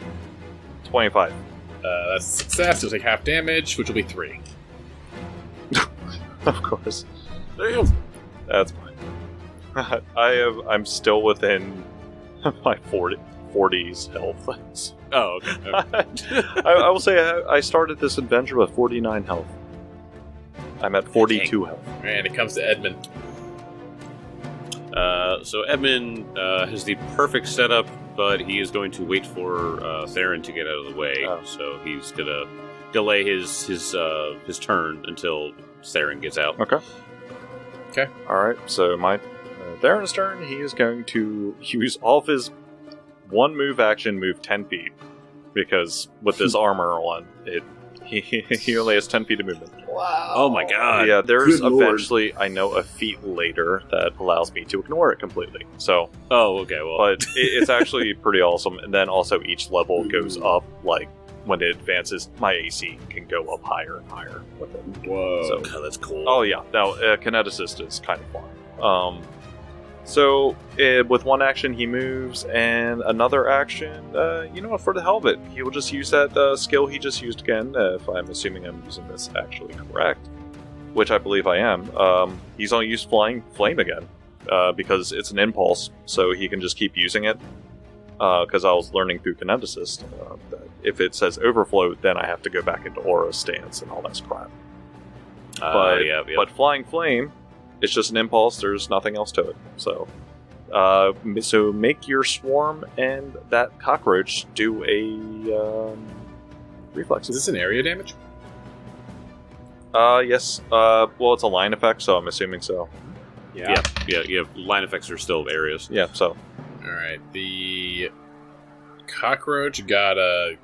twenty-five. Uh, that's a success. You'll take half damage, which will be three. Of course. Damn. That's fine. I have. I'm still within my forty, forties health. Oh, okay. okay. I, I will say I, I started this adventure with forty-nine health. I'm at forty-two health. And it comes to Edmund. Uh, so Edmund uh, has the perfect setup, but he is going to wait for uh, Theron to get out of the way. Oh. So he's gonna delay his his uh, his turn until Theron gets out. Okay. Okay. All right. So my uh, Theron's turn. He is going to use all of his one move action, move ten feet, because with this armor on, it he, he only has ten feet of movement. Wow. Oh my god! Yeah, there's Good lord. eventually I know a feat later that allows me to ignore it completely. So, Oh, okay. Well, but it, it's actually pretty awesome. And then also each level goes up. Like when it advances, my A C can go up higher and higher with it. Whoa. So, God, that's cool. oh yeah, now uh, Kineticist is kind of fun. Um, so uh, with one action he moves, and another action, uh, you know what? For the hell of it, he will just use that uh, skill he just used again. Uh, if I'm assuming I'm using this actually correct, which I believe I am. Um, he's gonna use Flying Flame again uh, because it's an impulse, so he can just keep using it. Because uh, I was learning through Kineticist uh, that if it says Overflow, then I have to go back into Aura stance and all that crap. Uh, but yeah, yeah. but Flying Flame, it's just an impulse. There's nothing else to it. So, uh, so make your swarm and that cockroach do a um, reflex. Is this an area damage? Uh, yes. Uh, well, it's a line effect, so I'm assuming so. yeah, yeah, yeah. Line effects are still areas. Yeah. So, All right. The cockroach got a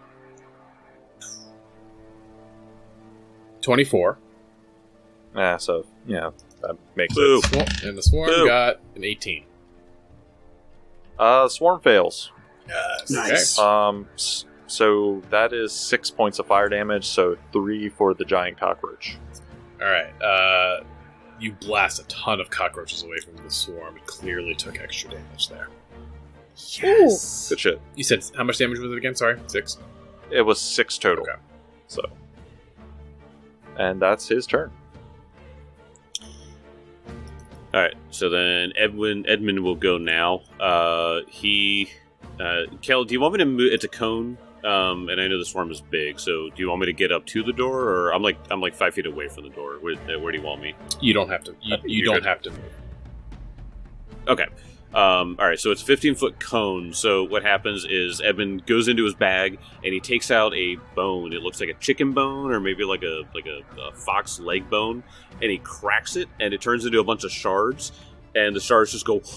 twenty-four. yeah. So yeah, that makes Boo. it. Swa- And the swarm Boo. got an eighteen. Uh, swarm fails. Yes. Nice. Um, s- so that is six points of fire damage. So three for the giant cockroach. All right. Uh, you blast a ton of cockroaches away from the swarm. It clearly took extra damage there. Yes. Good shit. You said how much damage was it again? Sorry, six. It was six total. Okay. So, and that's his turn. All right. So then Edwin Edmund will go now. Uh, he, uh, Kel, do you want me to move? It's a cone. Um, and I know the swarm is big, so do you want me to get up to the door, or I'm like I'm like five feet away from the door? Where, where do you want me? You don't have to. You, I think you you're don't good. have to move. Okay. Um, all right, so it's a fifteen foot cone. So what happens is Edmund goes into his bag and he takes out a bone. It looks like a chicken bone or maybe like a like a, a fox leg bone, and he cracks it and it turns into a bunch of shards, and the shards just go.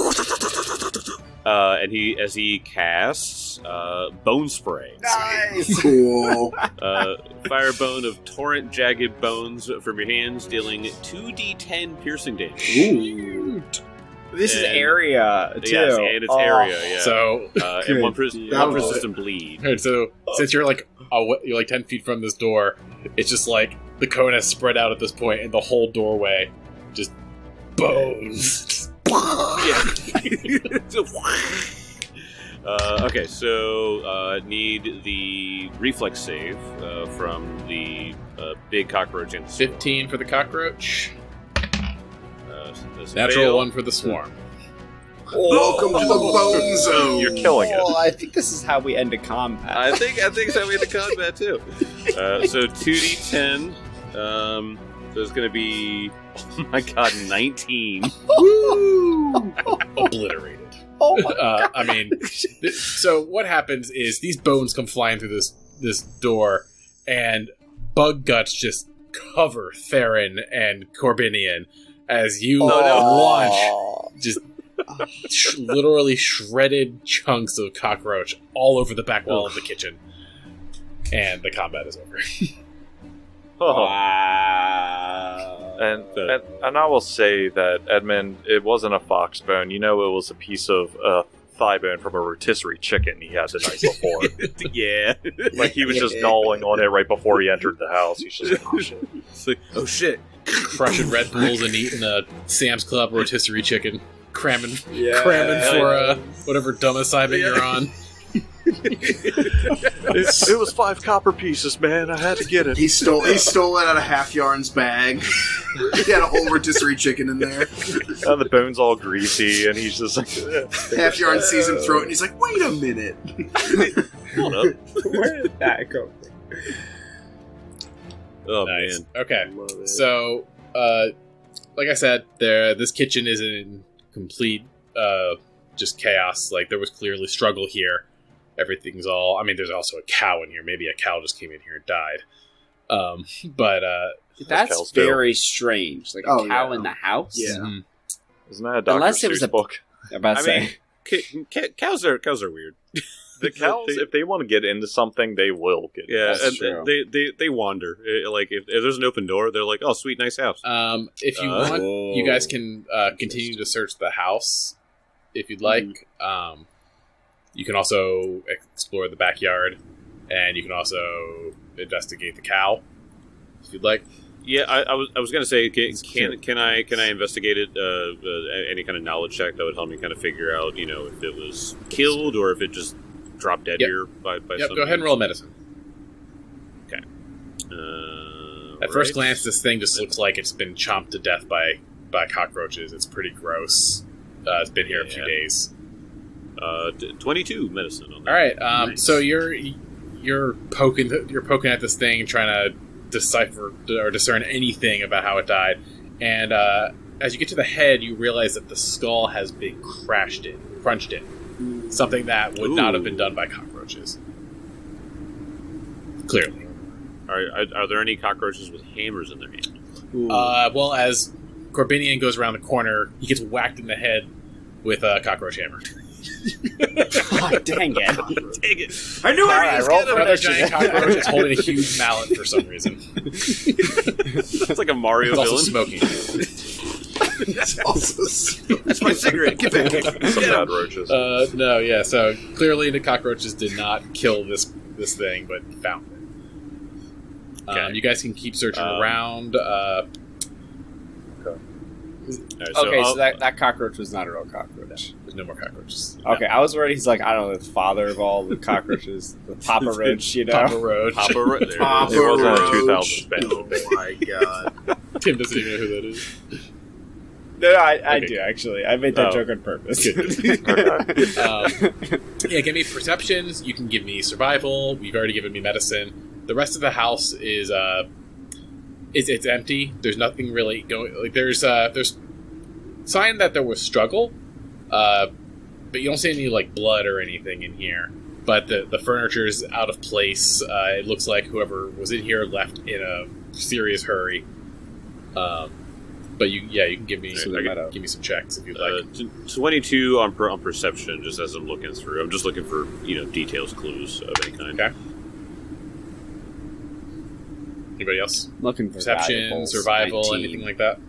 Uh, and he, as he casts, uh, bone spray. Nice. Cool. Uh, fire bone of torrent jagged bones from your hands, dealing two d ten piercing damage. Ooh. This is And- area too. Yes, and it's Oh. area, yeah. So, uh, and one, pers- Good one deal. persistent bleed. alright, so since you're like aw- you're like ten feet from this door, it's just like the cone has spread out at this point, and the whole doorway just bones. uh, okay, so uh, need the reflex save uh, from the uh, big cockroach and swarm. Fifteen for the cockroach. Uh, that's a Natural fail. one for the swarm. Welcome to the bone zone. You're killing it. Oh, I think this is how we end a combat. I think I think so. We had the combat too. Uh, so two d ten. Um, so it's going to be oh my god, nineteen. Obliterated. Oh my Uh, I mean, th- so what happens is these bones come flying through this this door, and bug guts just cover Theron and Corbinian as you Oh, no. launch just sh- literally shredded chunks of cockroach all over the back wall of the kitchen, and the combat is over. Oh. Wow. And, The- and and I will say that Edmund, it wasn't a fox bone. You know, it was a piece of uh, thigh bone from a rotisserie chicken he had the night before. Yeah. Like he was just gnawing on it right before he entered the house. He's just like, oh shit. It's like, oh shit. Crushing Red Bulls and eating a Sam's Club rotisserie chicken, cramming Yeah. cramming for uh, whatever dumb assignment you're on. it, it was five copper pieces, man. I had to get it. He stole he stole it out of Half Yarn's bag. He had a whole rotisserie chicken in there. And the bone's all greasy, and he's just like... Half Yarn sees him throw it, and he's like, wait a minute. Hold up. Where did that go from? Oh, Nice. man. Okay. Love it. So, uh, like I said, there this kitchen is in complete uh, just chaos. Like, there was clearly struggle here. Everything's all... I mean, there's also a cow in here. Maybe a cow just came in here and died. Um, but, uh... That's cows do. very strange. Like a Oh, cow yeah. in the house? Yeah. mhm. Isn't that a Doctor Unless it was Seuss a- book? I'm about to I say. mean, ca- ca- cows are cows are weird. The cows, if they want to get into something, they will get Yeah, into That's and true. they, they they wander. Eh, Like if, if there's an open door, they're like, "Oh, sweet, nice house." Um, if you Uh, want, you guys can uh, continue to search the house if you'd like. Um, you can also explore the backyard, and you can also investigate the cow if you'd like. Yeah, I, I was I was gonna say, can Sure. can, can I can I investigate it? Uh, uh, any kind of knowledge check that would help me kind of figure out, you know, if it was killed or if it just dropped dead Yep. here by by. Yep, some go ahead and means. roll medicine. Uh, At first right. glance, this thing just looks like it's been chomped to death by, by cockroaches. It's pretty gross. Uh, it's been here a few Yeah. days. uh, t- twenty-two medicine on that. All right, um, Nice. so you're you're poking you're poking at this thing, trying to decipher or discern anything about how it died, and uh, as you get to the head, you realize that the skull has been crashed in, crunched in, something that would not have been done by cockroaches. Clearly, Are, are are there any cockroaches with hammers in their hand? uh, well, as Corbinian goes around the corner, he gets whacked in the head with a cockroach hammer. God dang it. Dang it! I knew Alright, I was roll gonna for Another initiative. giant cockroach is holding a huge mallet for some reason. It's like a Mario It's also villain. smoking. That's also That's my cigarette. Get back! Some bad roaches. Uh, no, yeah. So clearly, the cockroaches did not kill this this thing, but found it. Um, Okay. you guys can keep searching Um, around. Uh, All right, so Okay, so I'll- that, that cockroach was not a real cockroach. there's no more cockroaches. Okay, I was worried he's like, I don't know, the father of all the cockroaches, the Papa Roach, you know? Papa Roach. Papa Ro- there it is. Papa It wasn't a Roach. two thousand Oh my god. Tim doesn't even know who that is. No, no, I, I Okay. do, actually. I made that Oh. joke on purpose. Um, yeah, give me perceptions. You can give me survival. You've already given me medicine. The rest of the house is uh, is it's empty. There's nothing really going. Like there's uh, there's sign that there was struggle, uh, but you don't see any like blood or anything in here. But the the furniture is out of place. Uh, it looks like whoever was in here left in a serious hurry. Um, but you, yeah, you can give me So I they can might give me some checks if you'd Uh, like. t- twenty-two on, per- on perception, just as I'm looking through. I'm just looking for, you know, details, clues of any kind. Okay. Anybody else? Looking for Perception, valuables, survival, nineteen. anything like that?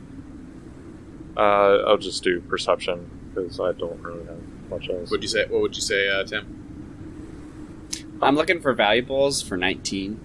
Uh, I'll just do perception because I don't really have much else. Would you say? What would you say, uh, Tim? I'm looking for valuables for nineteen.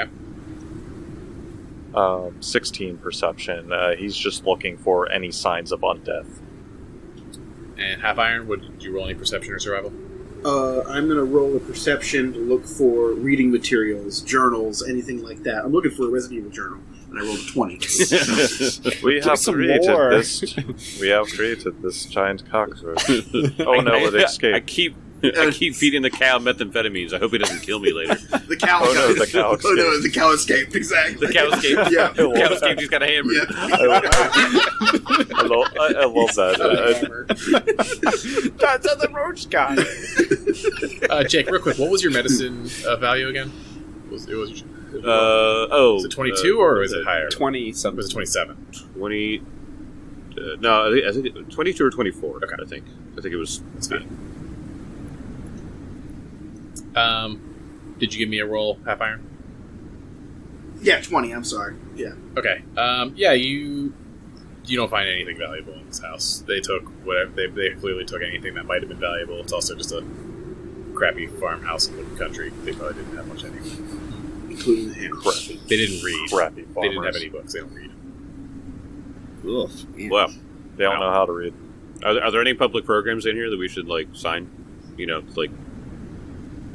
Um, sixteen perception. Uh, he's just looking for any signs of undeath. And half iron. Would you roll any perception or survival? Uh, I'm gonna roll a perception to look for reading materials, journals, anything like that. I'm looking for a Resident Evil journal, and I rolled a twenty. We Give have some created more. this. We have created this giant cockroach. Oh no, it I escaped. keep I keep feeding the cow methamphetamines. I hope he doesn't kill me later. The cow. Oh, no, the cow Oh no, escaped. the cow escaped. Exactly. The cow escaped. Yeah. The cow escaped. He's got a hammer. Yeah. I, I, love, I, I love that. Uh, That's how the roach guy. Uh, Jake, real quick, what was your medicine uh, value again? Was it was? Uh, oh, Was it twenty-two or was it uh, higher? twenty Or something. was it twenty-seven? twenty? Uh, no, I think, I think it- twenty-two or twenty-four. Okay. I think. I think it was. That's fine. Um, did you give me a roll, half iron? Yeah, twenty. I'm sorry. Yeah. Okay. Um, yeah, you you don't find anything valuable in this house. They took whatever they they clearly took anything that might have been valuable. It's also just a crappy farmhouse in the country. They probably didn't have much anyway. Including the hammer. crappy, They didn't read. crappy They didn't have farmers. any books. They don't read. Oof, man. Well, They don't know how to read. are there, are there any public programs in here that we should like sign? You know, like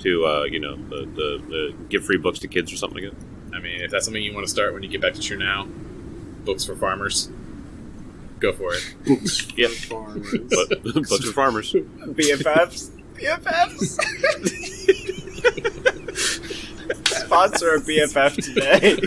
to uh, you know the, the, the give free books to kids or something like that? I mean, if that's something you want to start when you get back to True Now, books for farmers, go for it. Books Yeah. for farmers. But, books for farmers. B F Fs. B F Fs. Sponsor a B F F today.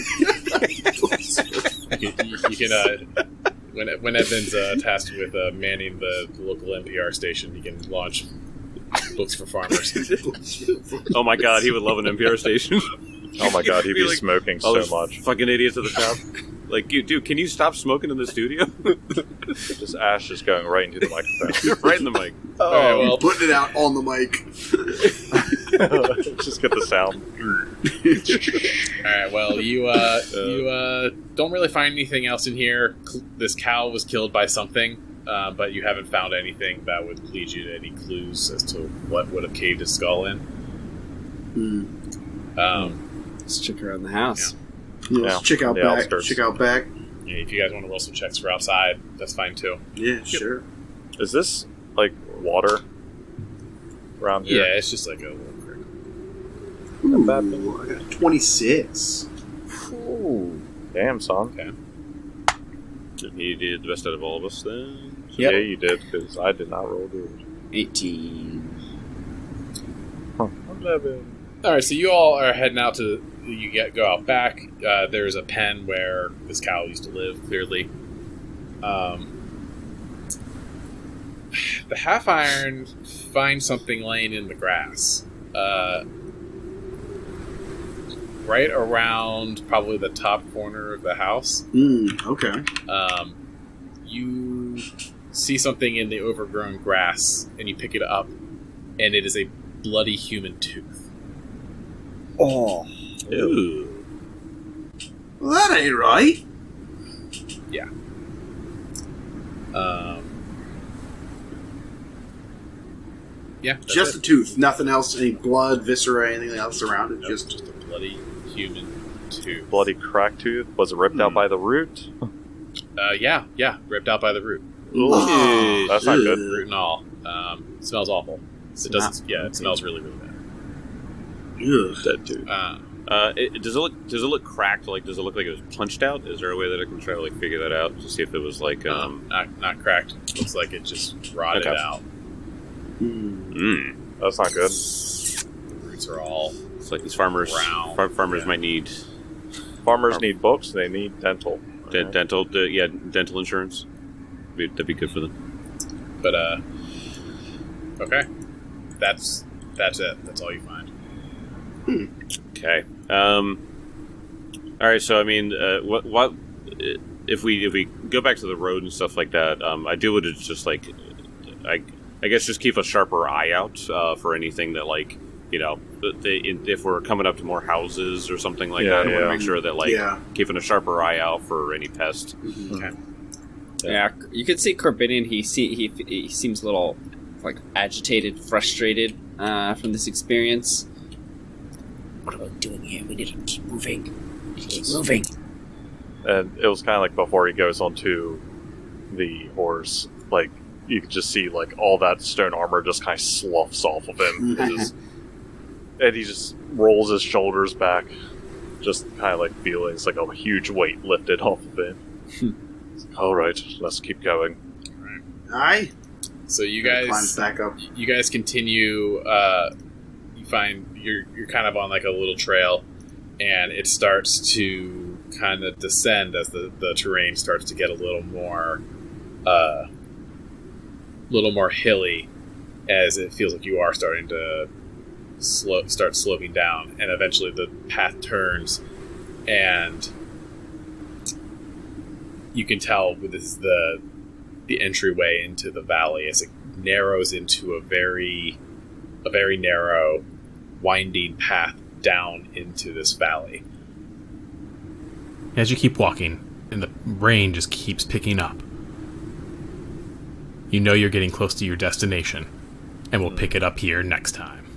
You can, you, you can uh, when when Evan's uh, tasked with uh, manning the local N P R station, he can launch books for farmers. Oh my god, he would love an N P R station. Oh my god, he'd be, like, smoking all so those much. fucking idiots at the top. Like, dude, dude, can you stop smoking in the studio? Just ash just going right into the microphone. Right in the mic. All right, well, Putting it out on the mic. Just get the sound. all right, well, you uh, you uh, don't really find anything else in here. Cl- This cow was killed by something, uh, but you haven't found anything that would lead you to any clues as to what would have caved his skull in. Hmm. Um, Let's check around the house. Yeah, Yeah, let's check out the back. outskirts. Check out back. yeah, if you guys want to roll some checks for outside, that's fine too. Yeah, sure. Is this like water around Yeah, here? it's just like a little creek. Ooh, I got twenty-six. Ooh. Damn, son. He did the best out of all of us then. Yep. Yeah, you did, because I did not roll good. eighteen. Huh. eleven. All right, so you all are heading out to you get go out back. Uh, there's a pen where this cow used to live. Clearly, um, the half iron finds something laying in the grass, uh, right around probably the top corner of the house. Hmm. Okay. Um, you see something in the overgrown grass, and you pick it up, and it is a bloody human tooth. Oh. Ooh. Well, that ain't right. Um, yeah, that's Just it. a tooth. Nothing else. Any blood, viscera, anything else around it. Nope, Just. just a bloody human tooth. Bloody crack tooth. Was it ripped out Hmm. by the root? Uh, yeah, yeah, ripped out by the root, Oh, That's not good. root and all. Um, smells awful. It doesn't. Yeah, it smells really, really bad. Ugh. Dead too. Uh, Uh, it, does it look? Does it look cracked? Like, does it look like it was punched out? Is there a way that I can try to like figure that out to see if it was like? Um, um, not not cracked. Looks like it just rotted Okay. out. Hmm. mm, That's not good. The roots are all. it's like these farmers. Brown. Far, farmers Yeah. might need Farmers Farm- need books. They need dental. de- Alright. dental. De- yeah, dental insurance. Be- That'd be good for them. But uh, okay, that's that's it. That's all you find. Okay. Um. All right. So I mean, uh, what what if we if we go back to the road and stuff like that? Um, I do would just like, I I guess just keep a sharper eye out uh, for anything that like you know they, if we're coming up to more houses or something like Yeah, that. I want to yeah. make sure that like Yeah. keeping a sharper eye out for any pest. Yeah, you can see Corbinian. He see he he seems a little like agitated, frustrated uh, from this experience. What are we doing here? We need to keep moving. Keep moving. And it was kind of like before he goes onto the horse, like you could just see like all that stone armor just kind of sloughs off of him, and, just, and he just rolls his shoulders back, just kind of like feeling it's like a huge weight lifted off of him. All right, let's keep going. Aye. So you Climbs guys, back up. you guys continue. Uh, you find you're you're kind of on like a little trail, and it starts to kind of descend as the, the terrain starts to get a little more, uh, little more hilly, as it feels like you are starting to slow, start sloping down, and eventually the path turns, and you can tell this is the the entryway into the valley as it narrows into a very a very narrow winding path down into this valley. As you keep walking, and the rain just keeps picking up, you know you're getting close to your destination, and we'll pick it up here next time.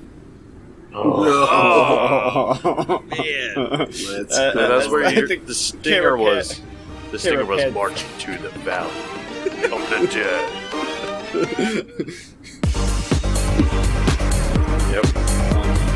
Oh, Man. let's Uh, go. So that's uh, where I you, think the stinger Camera was. Cat- The stinger Camera was Cat- marching to the valley of the dead. Yep.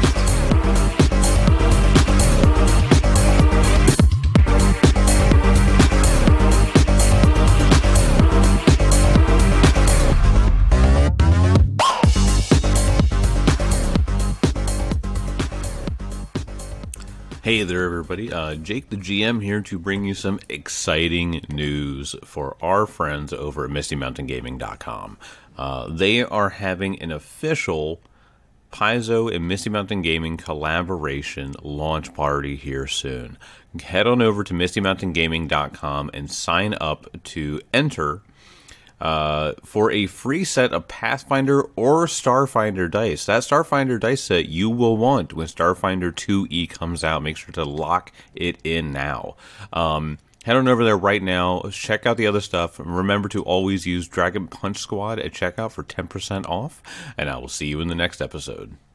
Hey there, everybody. Uh, Jake the G M here to bring you some exciting news for our friends over at Misty Mountain Gaming dot com. Uh, they are having an official Paizo and Misty Mountain Gaming collaboration launch party here soon. Head on over to Misty Mountain Gaming dot com and sign up to enter Uh, for a free set of Pathfinder or Starfinder dice. That Starfinder dice set you will want when Starfinder two E comes out. Make sure to lock it in now. Um, head on over there right now. Check out the other stuff. Remember to always use Dragon Punch Squad at checkout for ten percent off. And I will see you in the next episode.